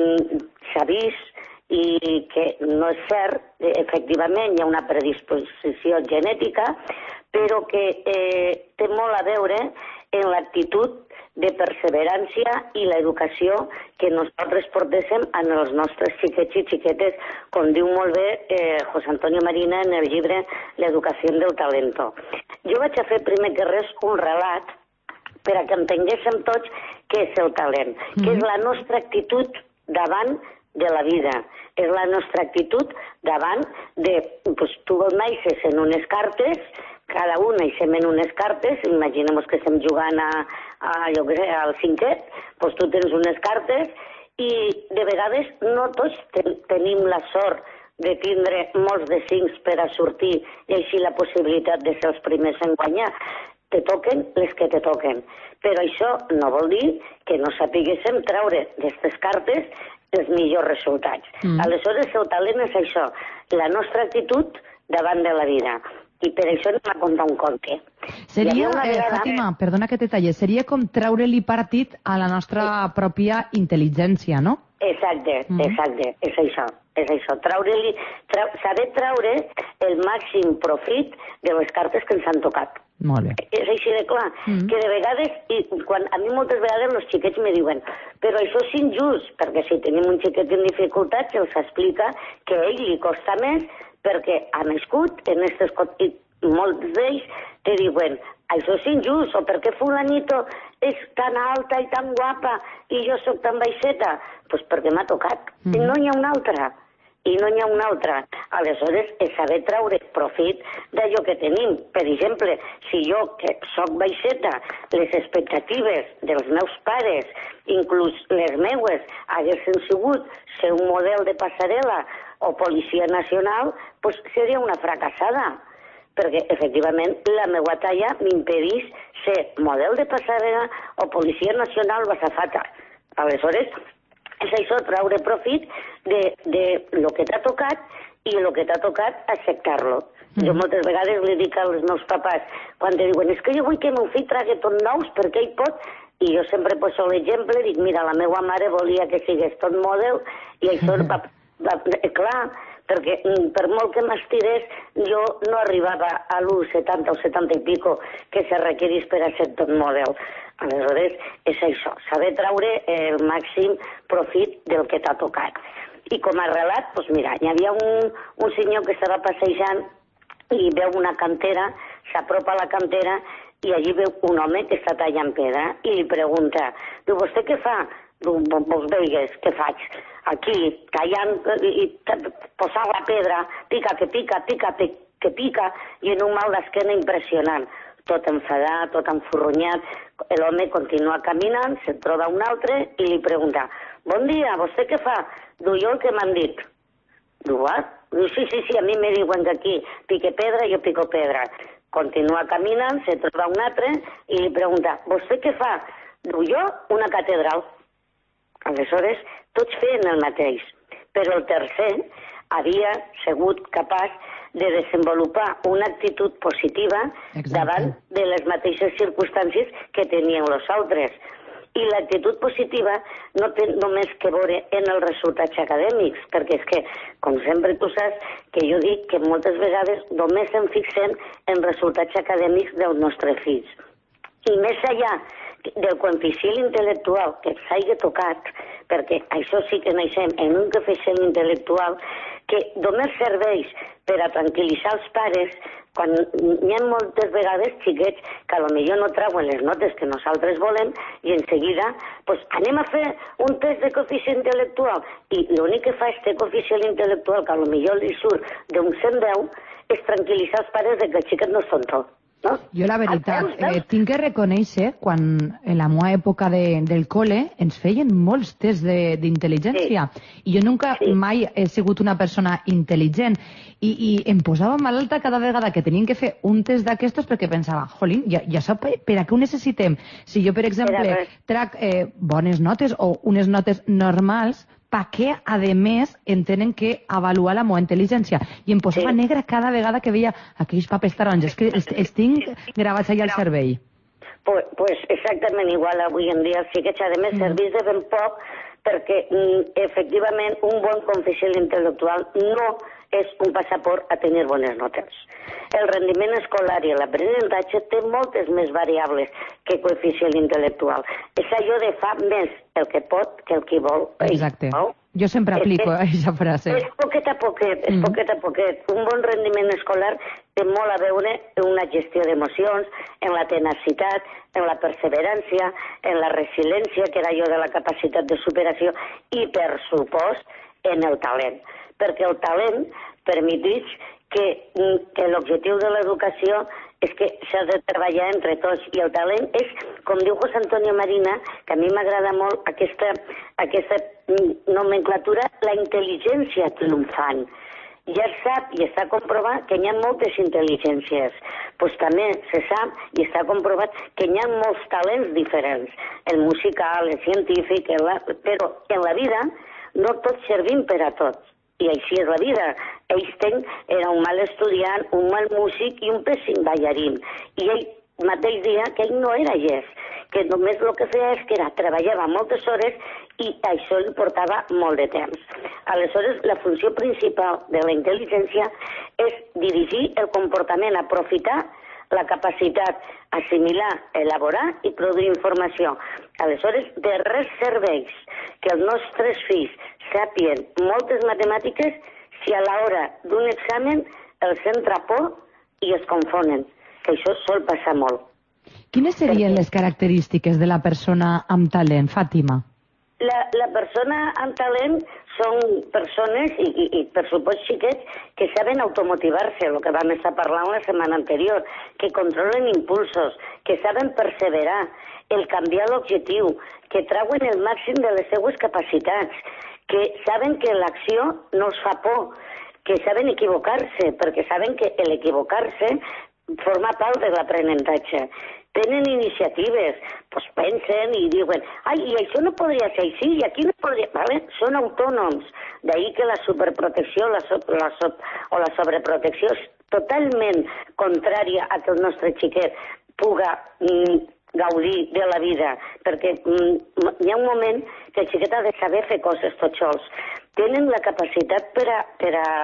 Speaker 12: s'ha vist i que no és cert, efectivament hi ha una predisposició genètica, però que eh, té molt a veure en l'actitud de perseverància i l'educació que nosaltres portéssim en els nostres xiquets i xiquetes, com diu molt bé eh, José Antonio Marina en el llibre L'educació del talento. Jo vaig a fer primer que res un relat per a que entenguéssim tots què és el talent, mm-hmm. que és la nostra actitud davant de la vida, és la nostra actitud davant de... Pues, tu naixes en unes cartes, cada un naixem en unes cartes, imaginem que estem jugant a, a jo què sé, al cinquet, doncs tu tens unes cartes i de vegades no tots ten, tenim la sort de tindre molts de cincs per a sortir i així la possibilitat de ser els primers en guanyar. Te toquen les que te toquen. Però això no vol dir que no sapiguéssim treure d'aquestes cartes els millors resultats. Mm. Aleshores, el talent és això, la nostra actitud davant de la vida. I per això anem a contar un conte.
Speaker 3: Seria, eh, vegada... Fàtima, perdona que te talli, seria com treure-li partit a la nostra pròpia intel·ligència, no?
Speaker 12: Exacte, mm. exacte, és això, és això. Treure-li, trau, saber treure el màxim profit de les cartes que ens han tocat.
Speaker 3: Molt bé.
Speaker 12: És així de clar, mm. que de vegades, i quan, a mi moltes vegades els xiquets me diuen però això és injust, perquè si tenim un xiquet en dificultats se'ls explica que a ell li costa més perquè ha nascut en aquestes... i molts d'ells te diuen això és injust, o per què fulanito és tan alta i tan guapa i jo sóc tan baixeta? Doncs pues perquè m'ha tocat, mm. i no hi ha una altra. I no n'hi ha una altra. Aleshores, és saber treure profit d'allò que tenim. Per exemple, si jo, que soc baixeta, les expectatives dels meus pares, inclús les meues, haguessin sigut ser un model de passarel·la o policia nacional, doncs seria una fracassada. Perquè, efectivament, la meva talla m'impedís ser model de passarel·la o policia nacional o azafata. Aleshores, és això, treure profit de, de lo que t'ha tocat i el que t'ha tocat acceptar-lo. Mm. Jo moltes vegades li dic als meus papàs, quan te diuen, és que jo vull que el meu fill tragui tot nous perquè ell pot, i jo sempre poso l'exemple, dic, mira, la meva mare volia que sigués tot model, i això va, va, clar, perquè per molt que m'estirés, jo no arribava a l'u setanta o setanta i pico que se requerís per a ser tot model. Aleshores, és això, saber treure el màxim profit del que t'ha tocat. I com a relat, doncs mira, hi havia un, un senyor que estava passejant i veu una cantera, s'apropa a la cantera i allí veu un home que està tallant pedra i li pregunta, diu, vostè què fa? Diu, vos veigues, què faig? Aquí, tallant i posant la pedra, pica que pica, pica que pica, i en un mal d'esquena impressionant. Tot enfadat, tot enfurrunyat, l'home continua caminant, se'n troba un altre i li pregunta, bon dia, vostè què fa? Diu, jo el que m'han dit. Diu, what? Diu, sí, sí, sí, a mi me diuen que aquí pique pedra, jo pico pedra. Continua caminant, se troba un altre i li pregunta, vostè què fa? Diu, jo una catedral. Aleshores, tots feien el mateix, però el tercer havia sigut capaç de desenvolupar una actitud positiva Exacte. davant de les mateixes circumstàncies que tenien els altres. I l'actitud positiva no té només que veure en els resultats acadèmics, perquè és que, com sempre tu saps, que jo dic que moltes vegades només em fixem en resultats acadèmics dels nostres fills. I més allà del coeficient intel·lectual que s'hagi tocat, perquè això sí que naixem en un coeficient intel·lectual que només serveix per a tranquil·litzar els pares quan hi ha moltes vegades xiquets que potser no trauen les notes que nosaltres volem i en seguida pues, anem a fer un test de coeficient intel·lectual i l'únic que fa este coeficient intel·lectual que potser li surt d'un cent deu és tranquil·litzar els pares de que el xiquet no és tonto. No?
Speaker 3: Jo, la veritat, eh, tinc que reconèixer, quan en la meva època de, del col·le ens feien molts tests d'intel·ligència. Sí. I jo nunca sí. mai he sigut una persona intel·ligent. I, i em posava malalta cada vegada que tenien que fer un test d'aquestos perquè pensava, jolín, ja, ja sap per a què ho necessitem. Si jo, per exemple, trac eh, bones notes o unes notes normals, per què, a més, en tenen que avaluar la meva intel·ligència? I em posava sí. negra cada vegada que veia aquells papers taronges, que els, els tinc gravats allà al cervell.
Speaker 12: Pues, pues exactament igual avui en dia. Sí que, a més, mm. serveix de ben poc perquè, mm, efectivament, un bon coeficient intel·lectual no és un passaport a tenir bones notes. El rendiment escolar i l'aprenentatge té moltes més variables que coeficient intel·lectual. És allò de fa més el que pot que el que vol.
Speaker 3: Exacte. No? Jo sempre aplico aquesta frase.
Speaker 12: És poquet a poquet, és mm. poquet a poquet. Un bon rendiment escolar té molt a veure en una gestió d'emocions, en la tenacitat, en la perseverància, en la resiliència, que era allò de la capacitat de superació, i, per supost, en el talent. Perquè el talent permeteix que, que l'objectiu de l'educació és que s'ha de treballar entre tots. I el talent és, com diu José Antonio Marina, que a mi m'agrada molt aquesta, aquesta nomenclatura, la intel·ligència triomfant. Ja es sap i està comprovat que hi ha moltes intel·ligències. Pues també se sap i està comprovat que hi ha molts talents diferents. El musical, el científic, el... però en la vida no tots servim per a tots. I així és la vida. Einstein era un mal estudiant, un mal músic i un pèssim ballarín. I ell mateix dia que ell no era llest, que només el que feia és que era, treballava moltes hores i això li portava molt de temps. Aleshores, la funció principal de la intel·ligència és dirigir el comportament, aprofitar la capacitat, assimilar, elaborar i produir informació. Aleshores, de res serveix que els nostres fills sàpien moltes matemàtiques si a l'hora d'un examen els entra por i es confonen, que això sol passar molt.
Speaker 3: Quines serien les característiques de la persona amb talent, Fàtima?
Speaker 12: La, la persona amb talent són persones, i, i, i per supost xiquets, que saben automotivar-se, el que vam estar parlant la setmana anterior, que controlen impulsos, que saben perseverar, el canviar l'objectiu, que trauen el màxim de les seues capacitats, que saben que l'acció no els fa por, que saben equivocar-se, perquè saben que l'equivocar-se forma part de l'aprenentatge. Tenen iniciatives, doncs pensen i diuen, ai, i això no podria ser així, i aquí no podria... Vale? Són autònoms. D'ahir que la superprotecció la so, la so, o la sobreprotecció és totalment contrària a que el nostre xiquet puga mm, gaudir de la vida, perquè mm, hi ha un moment que el xiquet ha de saber fer coses tots sols. Tenen la capacitat per a, per a,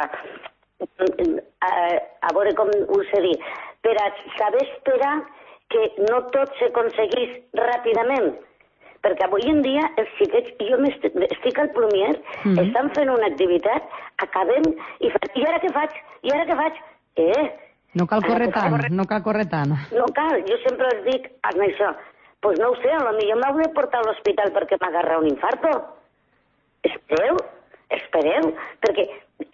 Speaker 12: a, a veure com ho sé dir, per a saber esperar que no tot s'aconseguís ràpidament. Perquè avui en dia els xiquets, jo estic al Plumier, mm. estan fent una activitat, acabem i fa, i ara què faig? I ara què faig? Eh?
Speaker 3: No cal córrer tant, corre... no cal córrer tant.
Speaker 12: No cal, jo sempre els dic en això, doncs pues no ho sé, potser m'heu de portar a l'hospital perquè m'agarra un infarto. Espereu, espereu, perquè és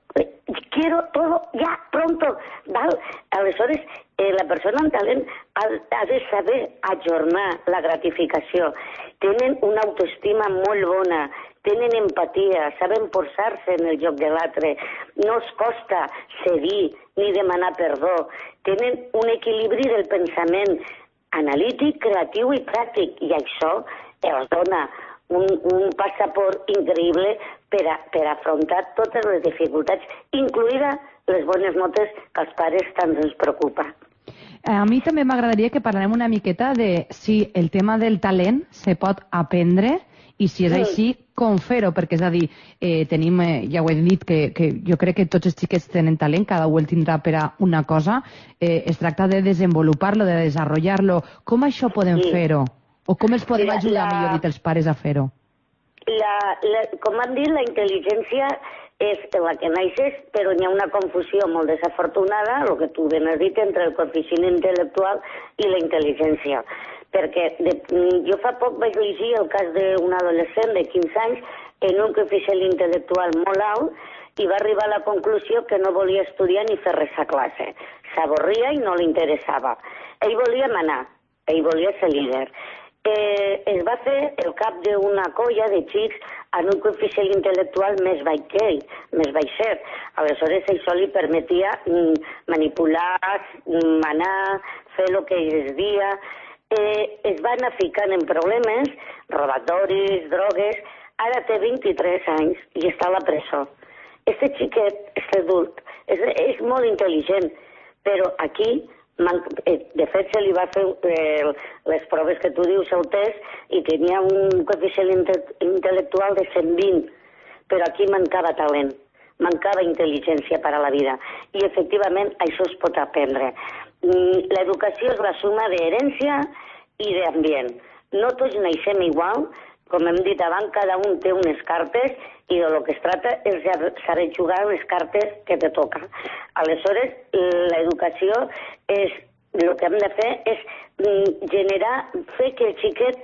Speaker 12: quiero todo ya, pronto, val? Aleshores, eh, la persona amb talent ha, ha de saber ajornar la gratificació. Tenen una autoestima molt bona, tenen empatia, saben posar-se en el lloc de l'altre, no es costa cedir ni demanar perdó, tenen un equilibri del pensament analític, creatiu i pràctic, i això els dona un, un passaport increïble per, a, per afrontar totes les dificultats, incluïda les bones notes que als pares tant ens preocupa.
Speaker 3: A mi també m'agradaria que parlem una miqueta de si el tema del talent se pot aprendre i si és així, com fer-ho, perquè és a dir, eh, tenim, eh, ja ho he dit, que, que jo crec que tots els xiquets tenen talent, cada un el tindrà per a una cosa, eh, es tracta de desenvolupar-lo, de desenvolupar-lo. Com això podem sí. fer-ho? O com els podem la, ajudar, la... millor dit, els pares a fer-ho?
Speaker 12: La, la, com han dit, la intel·ligència és la que naixes, però hi ha una confusió molt desafortunada, el que tu ben has dit, entre el coeficient intel·lectual i la intel·ligència. Perquè de, jo fa poc vaig llegir el cas d'un adolescent de quinze anys en un coeficient intel·lectual molt alt i va arribar a la conclusió que no volia estudiar ni fer res a classe. S'avorria i no li interessava. Ell volia manar, ell volia ser líder. Eh, es va fer el cap d'una colla de xics en un coeficient intel·lectual més baix que ell, més baixet. Aleshores això li permetia mm, manipular, manar, fer el que ell es dia. Eh, es van anar ficant en problemes, robatoris, drogues. Ara té vint-i-tres anys i està a la presó. Este xiquet, este adult, és, és molt intel·ligent, però aquí, de fet, se li va fer eh, les proves que tu dius, el test, i tenia un coeficient intel·lectual de cent vint, però aquí mancava talent, mancava intel·ligència per a la vida. I, efectivament, això es pot aprendre. L'educació és la suma d'herència i d'ambient. No tots naixem igual, com hem dit abans, cada un té unes cartes i de lo que es tracta és de saber jugar les cartes que te toca. Aleshores, l'educació és, el que hem de fer és generar, fer que el xiquet,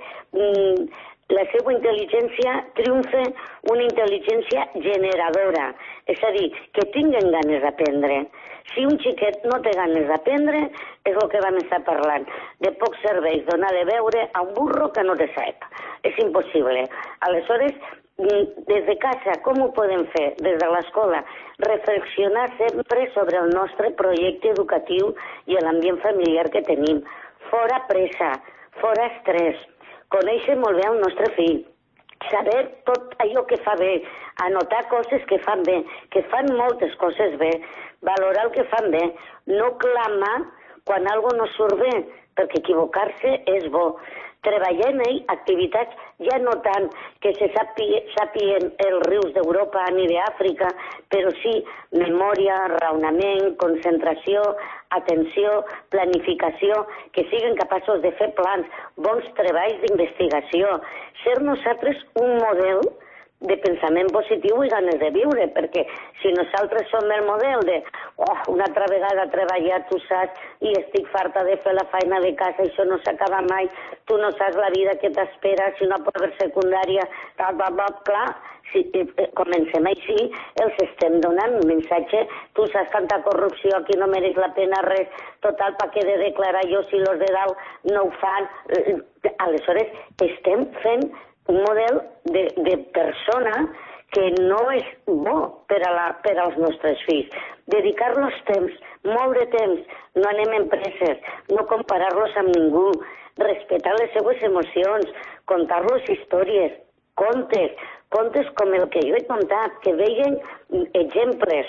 Speaker 12: la seva intel·ligència triomfe una intel·ligència generadora, és a dir, que tinguen ganes d'aprendre. Si un xiquet no té ganes d'aprendre, és el que vam estar parlant. De poc serveix donar de beure a un burro que no té set. És impossible. Aleshores, des de casa, com ho podem fer? Des de l'escola, reflexionar sempre sobre el nostre projecte educatiu i l'ambient familiar que tenim. Fora pressa, fora estrès, conèixer molt bé el nostre fill, saber tot allò que fa bé, anotar coses que fan bé, que fan moltes coses bé, valorar el que fan bé, no clamar quan alguna no surt bé, perquè equivocar-se és bo. Treballar en ell activitats ja no tant que se sàpien els rius d'Europa ni d'Àfrica, però sí memòria, raonament, concentració, atenció, planificació, que siguin capaços de fer plans, bons treballs d'investigació, ser nosaltres un model de pensament positiu i ganes de viure, perquè si nosaltres som el model de oh, una altra vegada treballar, tu saps, i estic farta de fer la feina de casa, això no s'acaba mai, tu no saps la vida que t'espera, si no pot haver secundària, tal, tal, tal, clar, si eh, comencem així, els estem donant un missatge, tu saps tanta corrupció, aquí no mereix la pena res, total, pa què he de declarar jo si los de dalt no ho fan? Eh, aleshores, estem fent un model de, de persona que no és bo per, a la, per als nostres fills. Dedicar-los temps, molt de temps, no anem en presses, no comparar-los amb ningú, respectar les seues emocions, contar-los històries, contes, contes com el que jo he contat, que veien exemples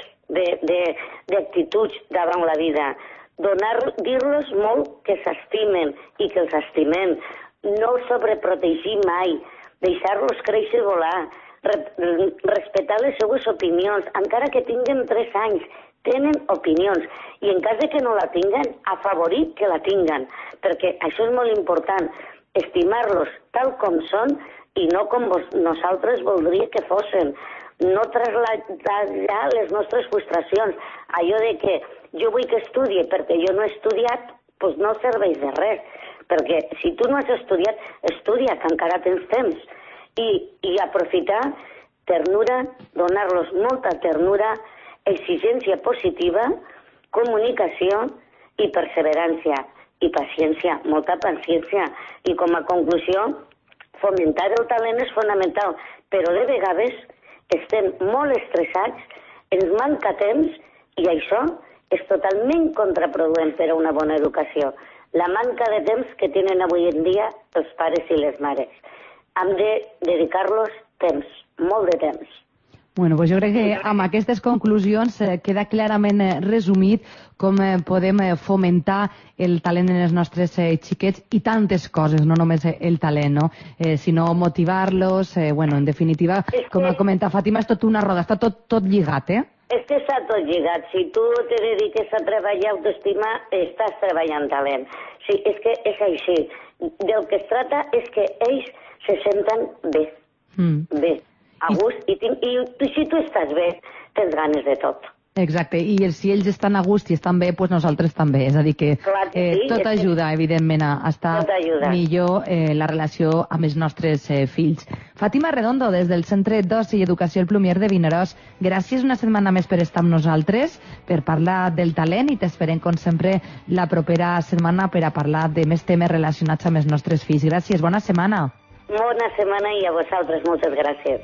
Speaker 12: d'actituds davant la vida. Donar, dir-los molt que s'estimen i que els estimem, no sobreprotegir mai, deixar-los créixer i volar, respectar les seues opinions, encara que tinguen tres anys, tenen opinions, i en cas de que no la tinguen, afavorir que la tinguen, perquè això és molt important, estimar-los tal com són i no com vos, nosaltres voldria que fossin, no traslladar les nostres frustracions, allò de que jo vull que estudie perquè jo no he estudiat, doncs no serveix de res, perquè si tu no has estudiat, estudia, que encara tens temps, i, i aprofitar ternura, donar-los molta ternura, exigència positiva, comunicació i perseverança i paciència, molta paciència. I com a conclusió, fomentar el talent és fonamental, però de vegades estem molt estressats, ens manca temps i això és totalment contraproduent per a una bona educació. La manca de temps que tenen avui en dia els pares i les mares. Hem de dedicar-los temps, molt de temps.
Speaker 3: Bueno, pues jo crec que amb aquestes conclusions eh, queda clarament eh, resumit com eh, podem eh, fomentar el talent en els nostres eh, xiquets i tantes coses, no només eh, el talent, no? Eh, sinó motivar-los, eh, bueno, en definitiva, es com que... ha comentat Fàtima, és tot una roda, està tot, tot lligat, eh?
Speaker 12: És que està tot lligat. Si tu te dediques a treballar autoestima, estàs treballant talent. Sí, és que és així. Del que es tracta és que ells se senten bé, mm. bé. a gust, i, i, i si tu estàs bé, tens ganes de tot.
Speaker 3: Exacte, i si ells estan a gust i estan bé, doncs nosaltres també. És a dir, que eh, tot ajuda, evidentment, a estar millor eh, la relació amb els nostres eh, fills. Fàtima Redondo, des del Centre d'Oci i Educació El Plumier de Vinaròs, gràcies una setmana més per estar amb nosaltres, per parlar del talent, i t'esperem, com sempre, la propera setmana per a parlar de més temes relacionats amb els nostres fills. Gràcies, bona setmana.
Speaker 12: Bona setmana i a vosaltres, moltes gràcies.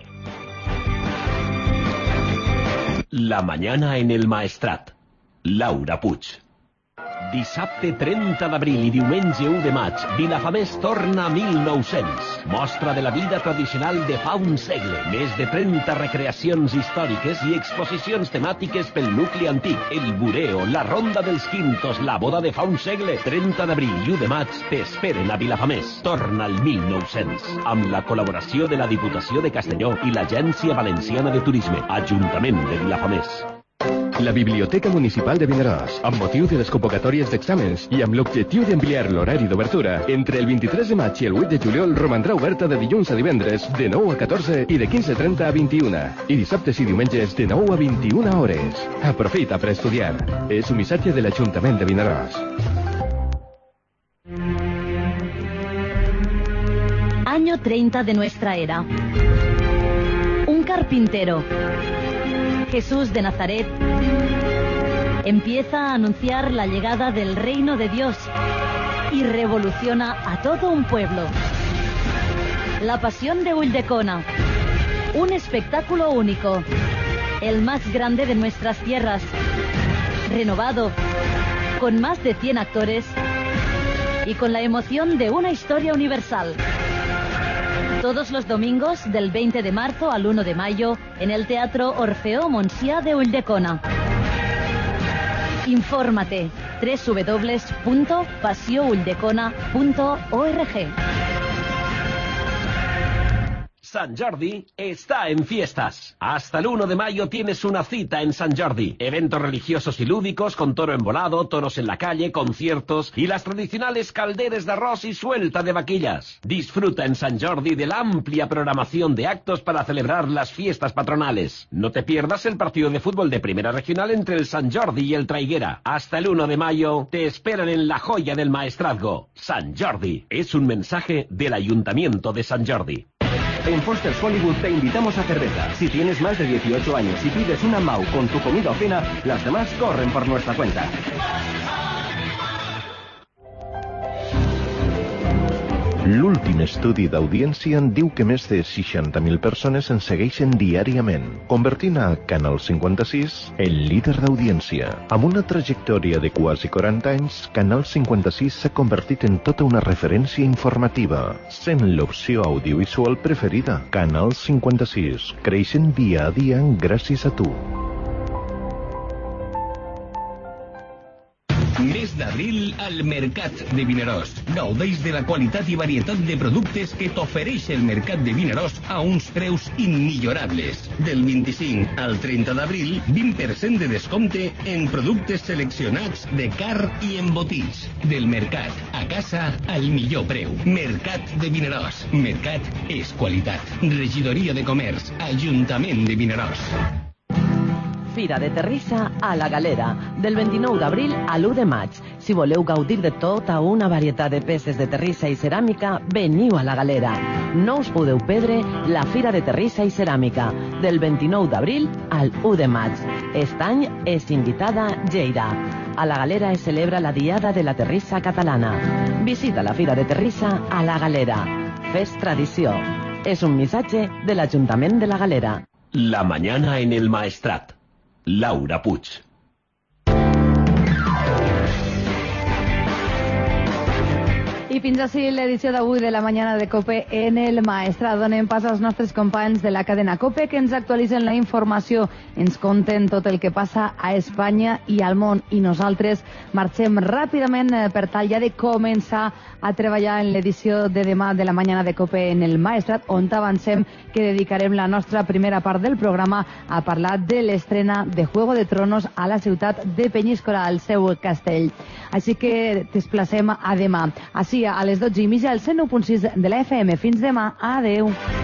Speaker 2: La mañana en el Maestrat. Laura Puig. Dissabte trenta d'abril i diumenge u de maig, Vilafamés torna a mil nou-cents. Mostra de la vida tradicional de fa un segle. Més de trenta recreacions històriques i exposicions temàtiques pel nucli antic. El Bureo, la Ronda dels Quintos, la boda de fa un segle. trenta d'abril i u de maig t'esperen a Vilafamés. Torna al mil nou-cents. Amb la col·laboració de la Diputació de Castelló i l'Agència Valenciana de Turisme. Ajuntament de Vilafamés.
Speaker 13: La Biblioteca Municipal de Vinaròs, amb motiu de les convocatòries d'exàmens i amb l'objectiu d'ampliar l'horari d'obertura, entre el vint-i-tres de maig i el vuit de juliol romandrà oberta de dilluns a divendres de nou a catorze i de quinze trenta a vint-i-una, i dissabtes i diumenges de nou a vint-i-una hores. Aprofita per estudiar. És un missatge de l'Ajuntament de Vinaròs.
Speaker 14: Año treinta de nuestra era. Un carpintero, Jesús de Nazaret, empieza a anunciar la llegada del reino de Dios y revoluciona a todo un pueblo. La Pasión de Ulldecona, un espectáculo único, el más grande de nuestras tierras, renovado, con más de cien actores y con la emoción de una historia universal. Todos los domingos del veinte de marzo al uno de mayo en el Teatro Orfeo Montsià de Ulldecona. Infórmate doble u doble u doble u punto passió ulldecona punto org.
Speaker 2: San Jordi está en fiestas. Hasta el uno de mayo tienes una cita en San Jordi. Eventos religiosos y lúdicos con toro embolado, toros en la calle, conciertos y las tradicionales calderes de arroz y suelta de vaquillas. Disfruta en San Jordi de la amplia programación de actos para celebrar las fiestas patronales. No te pierdas el partido de fútbol de Primera Regional entre el San Jordi y el Traiguera. Hasta el uno de mayo te esperan en la joya del maestrazgo. San Jordi es un mensaje del Ayuntamiento de San Jordi.
Speaker 1: En Foster's Hollywood te invitamos a cerveza. Si tienes más de dieciocho años y pides una M A U con tu comida o cena, las demás corren por nuestra cuenta.
Speaker 5: L'últim estudi d'audiència en diu que més de seixanta mil persones ens segueixen diàriament, convertint a Canal cinquanta-sis el líder d'audiència. Amb una trajectòria de quasi quaranta anys, Canal cinquanta-sis s'ha convertit en tota una referència informativa, sent l'opció audiovisual preferida. Canal cinquanta-sis, creixent dia a dia gràcies a tu.
Speaker 6: Mes d'abril al Mercat de Vinaròs. Gaudeix de la qualitat i varietat de productes que t'ofereix el Mercat de Vinaròs a uns preus immillorables. Del vint-i-cinc al trenta d'abril, vint per cent de descompte en productes seleccionats de car i embotits. Del Mercat a casa al millor preu. Mercat de Vinaròs. Mercat és qualitat. Regidoria de Comerç. Ajuntament de Vinaròs.
Speaker 8: Fira de Terrissa a la Galera, del vint-i-nou d'abril a l'u de maig. Si voleu gaudir de tota una varietat de peces de terrissa i ceràmica, veniu a la Galera. No us podeu perdre la Fira de Terrissa i Ceràmica, del vint-i-nou d'abril al u de maig. Aquest any és invitada Lleida. A la Galera es celebra la Diada de la Terrissa Catalana. Visita la Fira de Terrissa a la Galera. Fes tradició. És un missatge de l'Ajuntament de la Galera.
Speaker 2: La mañana en el Maestrat. Laura Puig.
Speaker 3: I fins així l'edició d'avui de la mañana de COPE en el Maestrat. Donem pas als nostres companys de la cadena COPE que ens actualitzen la informació, ens conten tot el que passa a Espanya i al món. I nosaltres marxem ràpidament per tal ja de començar a treballar en l'edició de demà de la mañana de COPE en el Maestrat, on avancem que dedicarem la nostra primera part del programa a parlar de l'estrena de Juego de Tronos a la ciutat de Penyíscola, al seu castell. Així que desplacem a demà. Així a les dotze i mitja, al cent u punt sis de la F M. Fins demà. Adeu.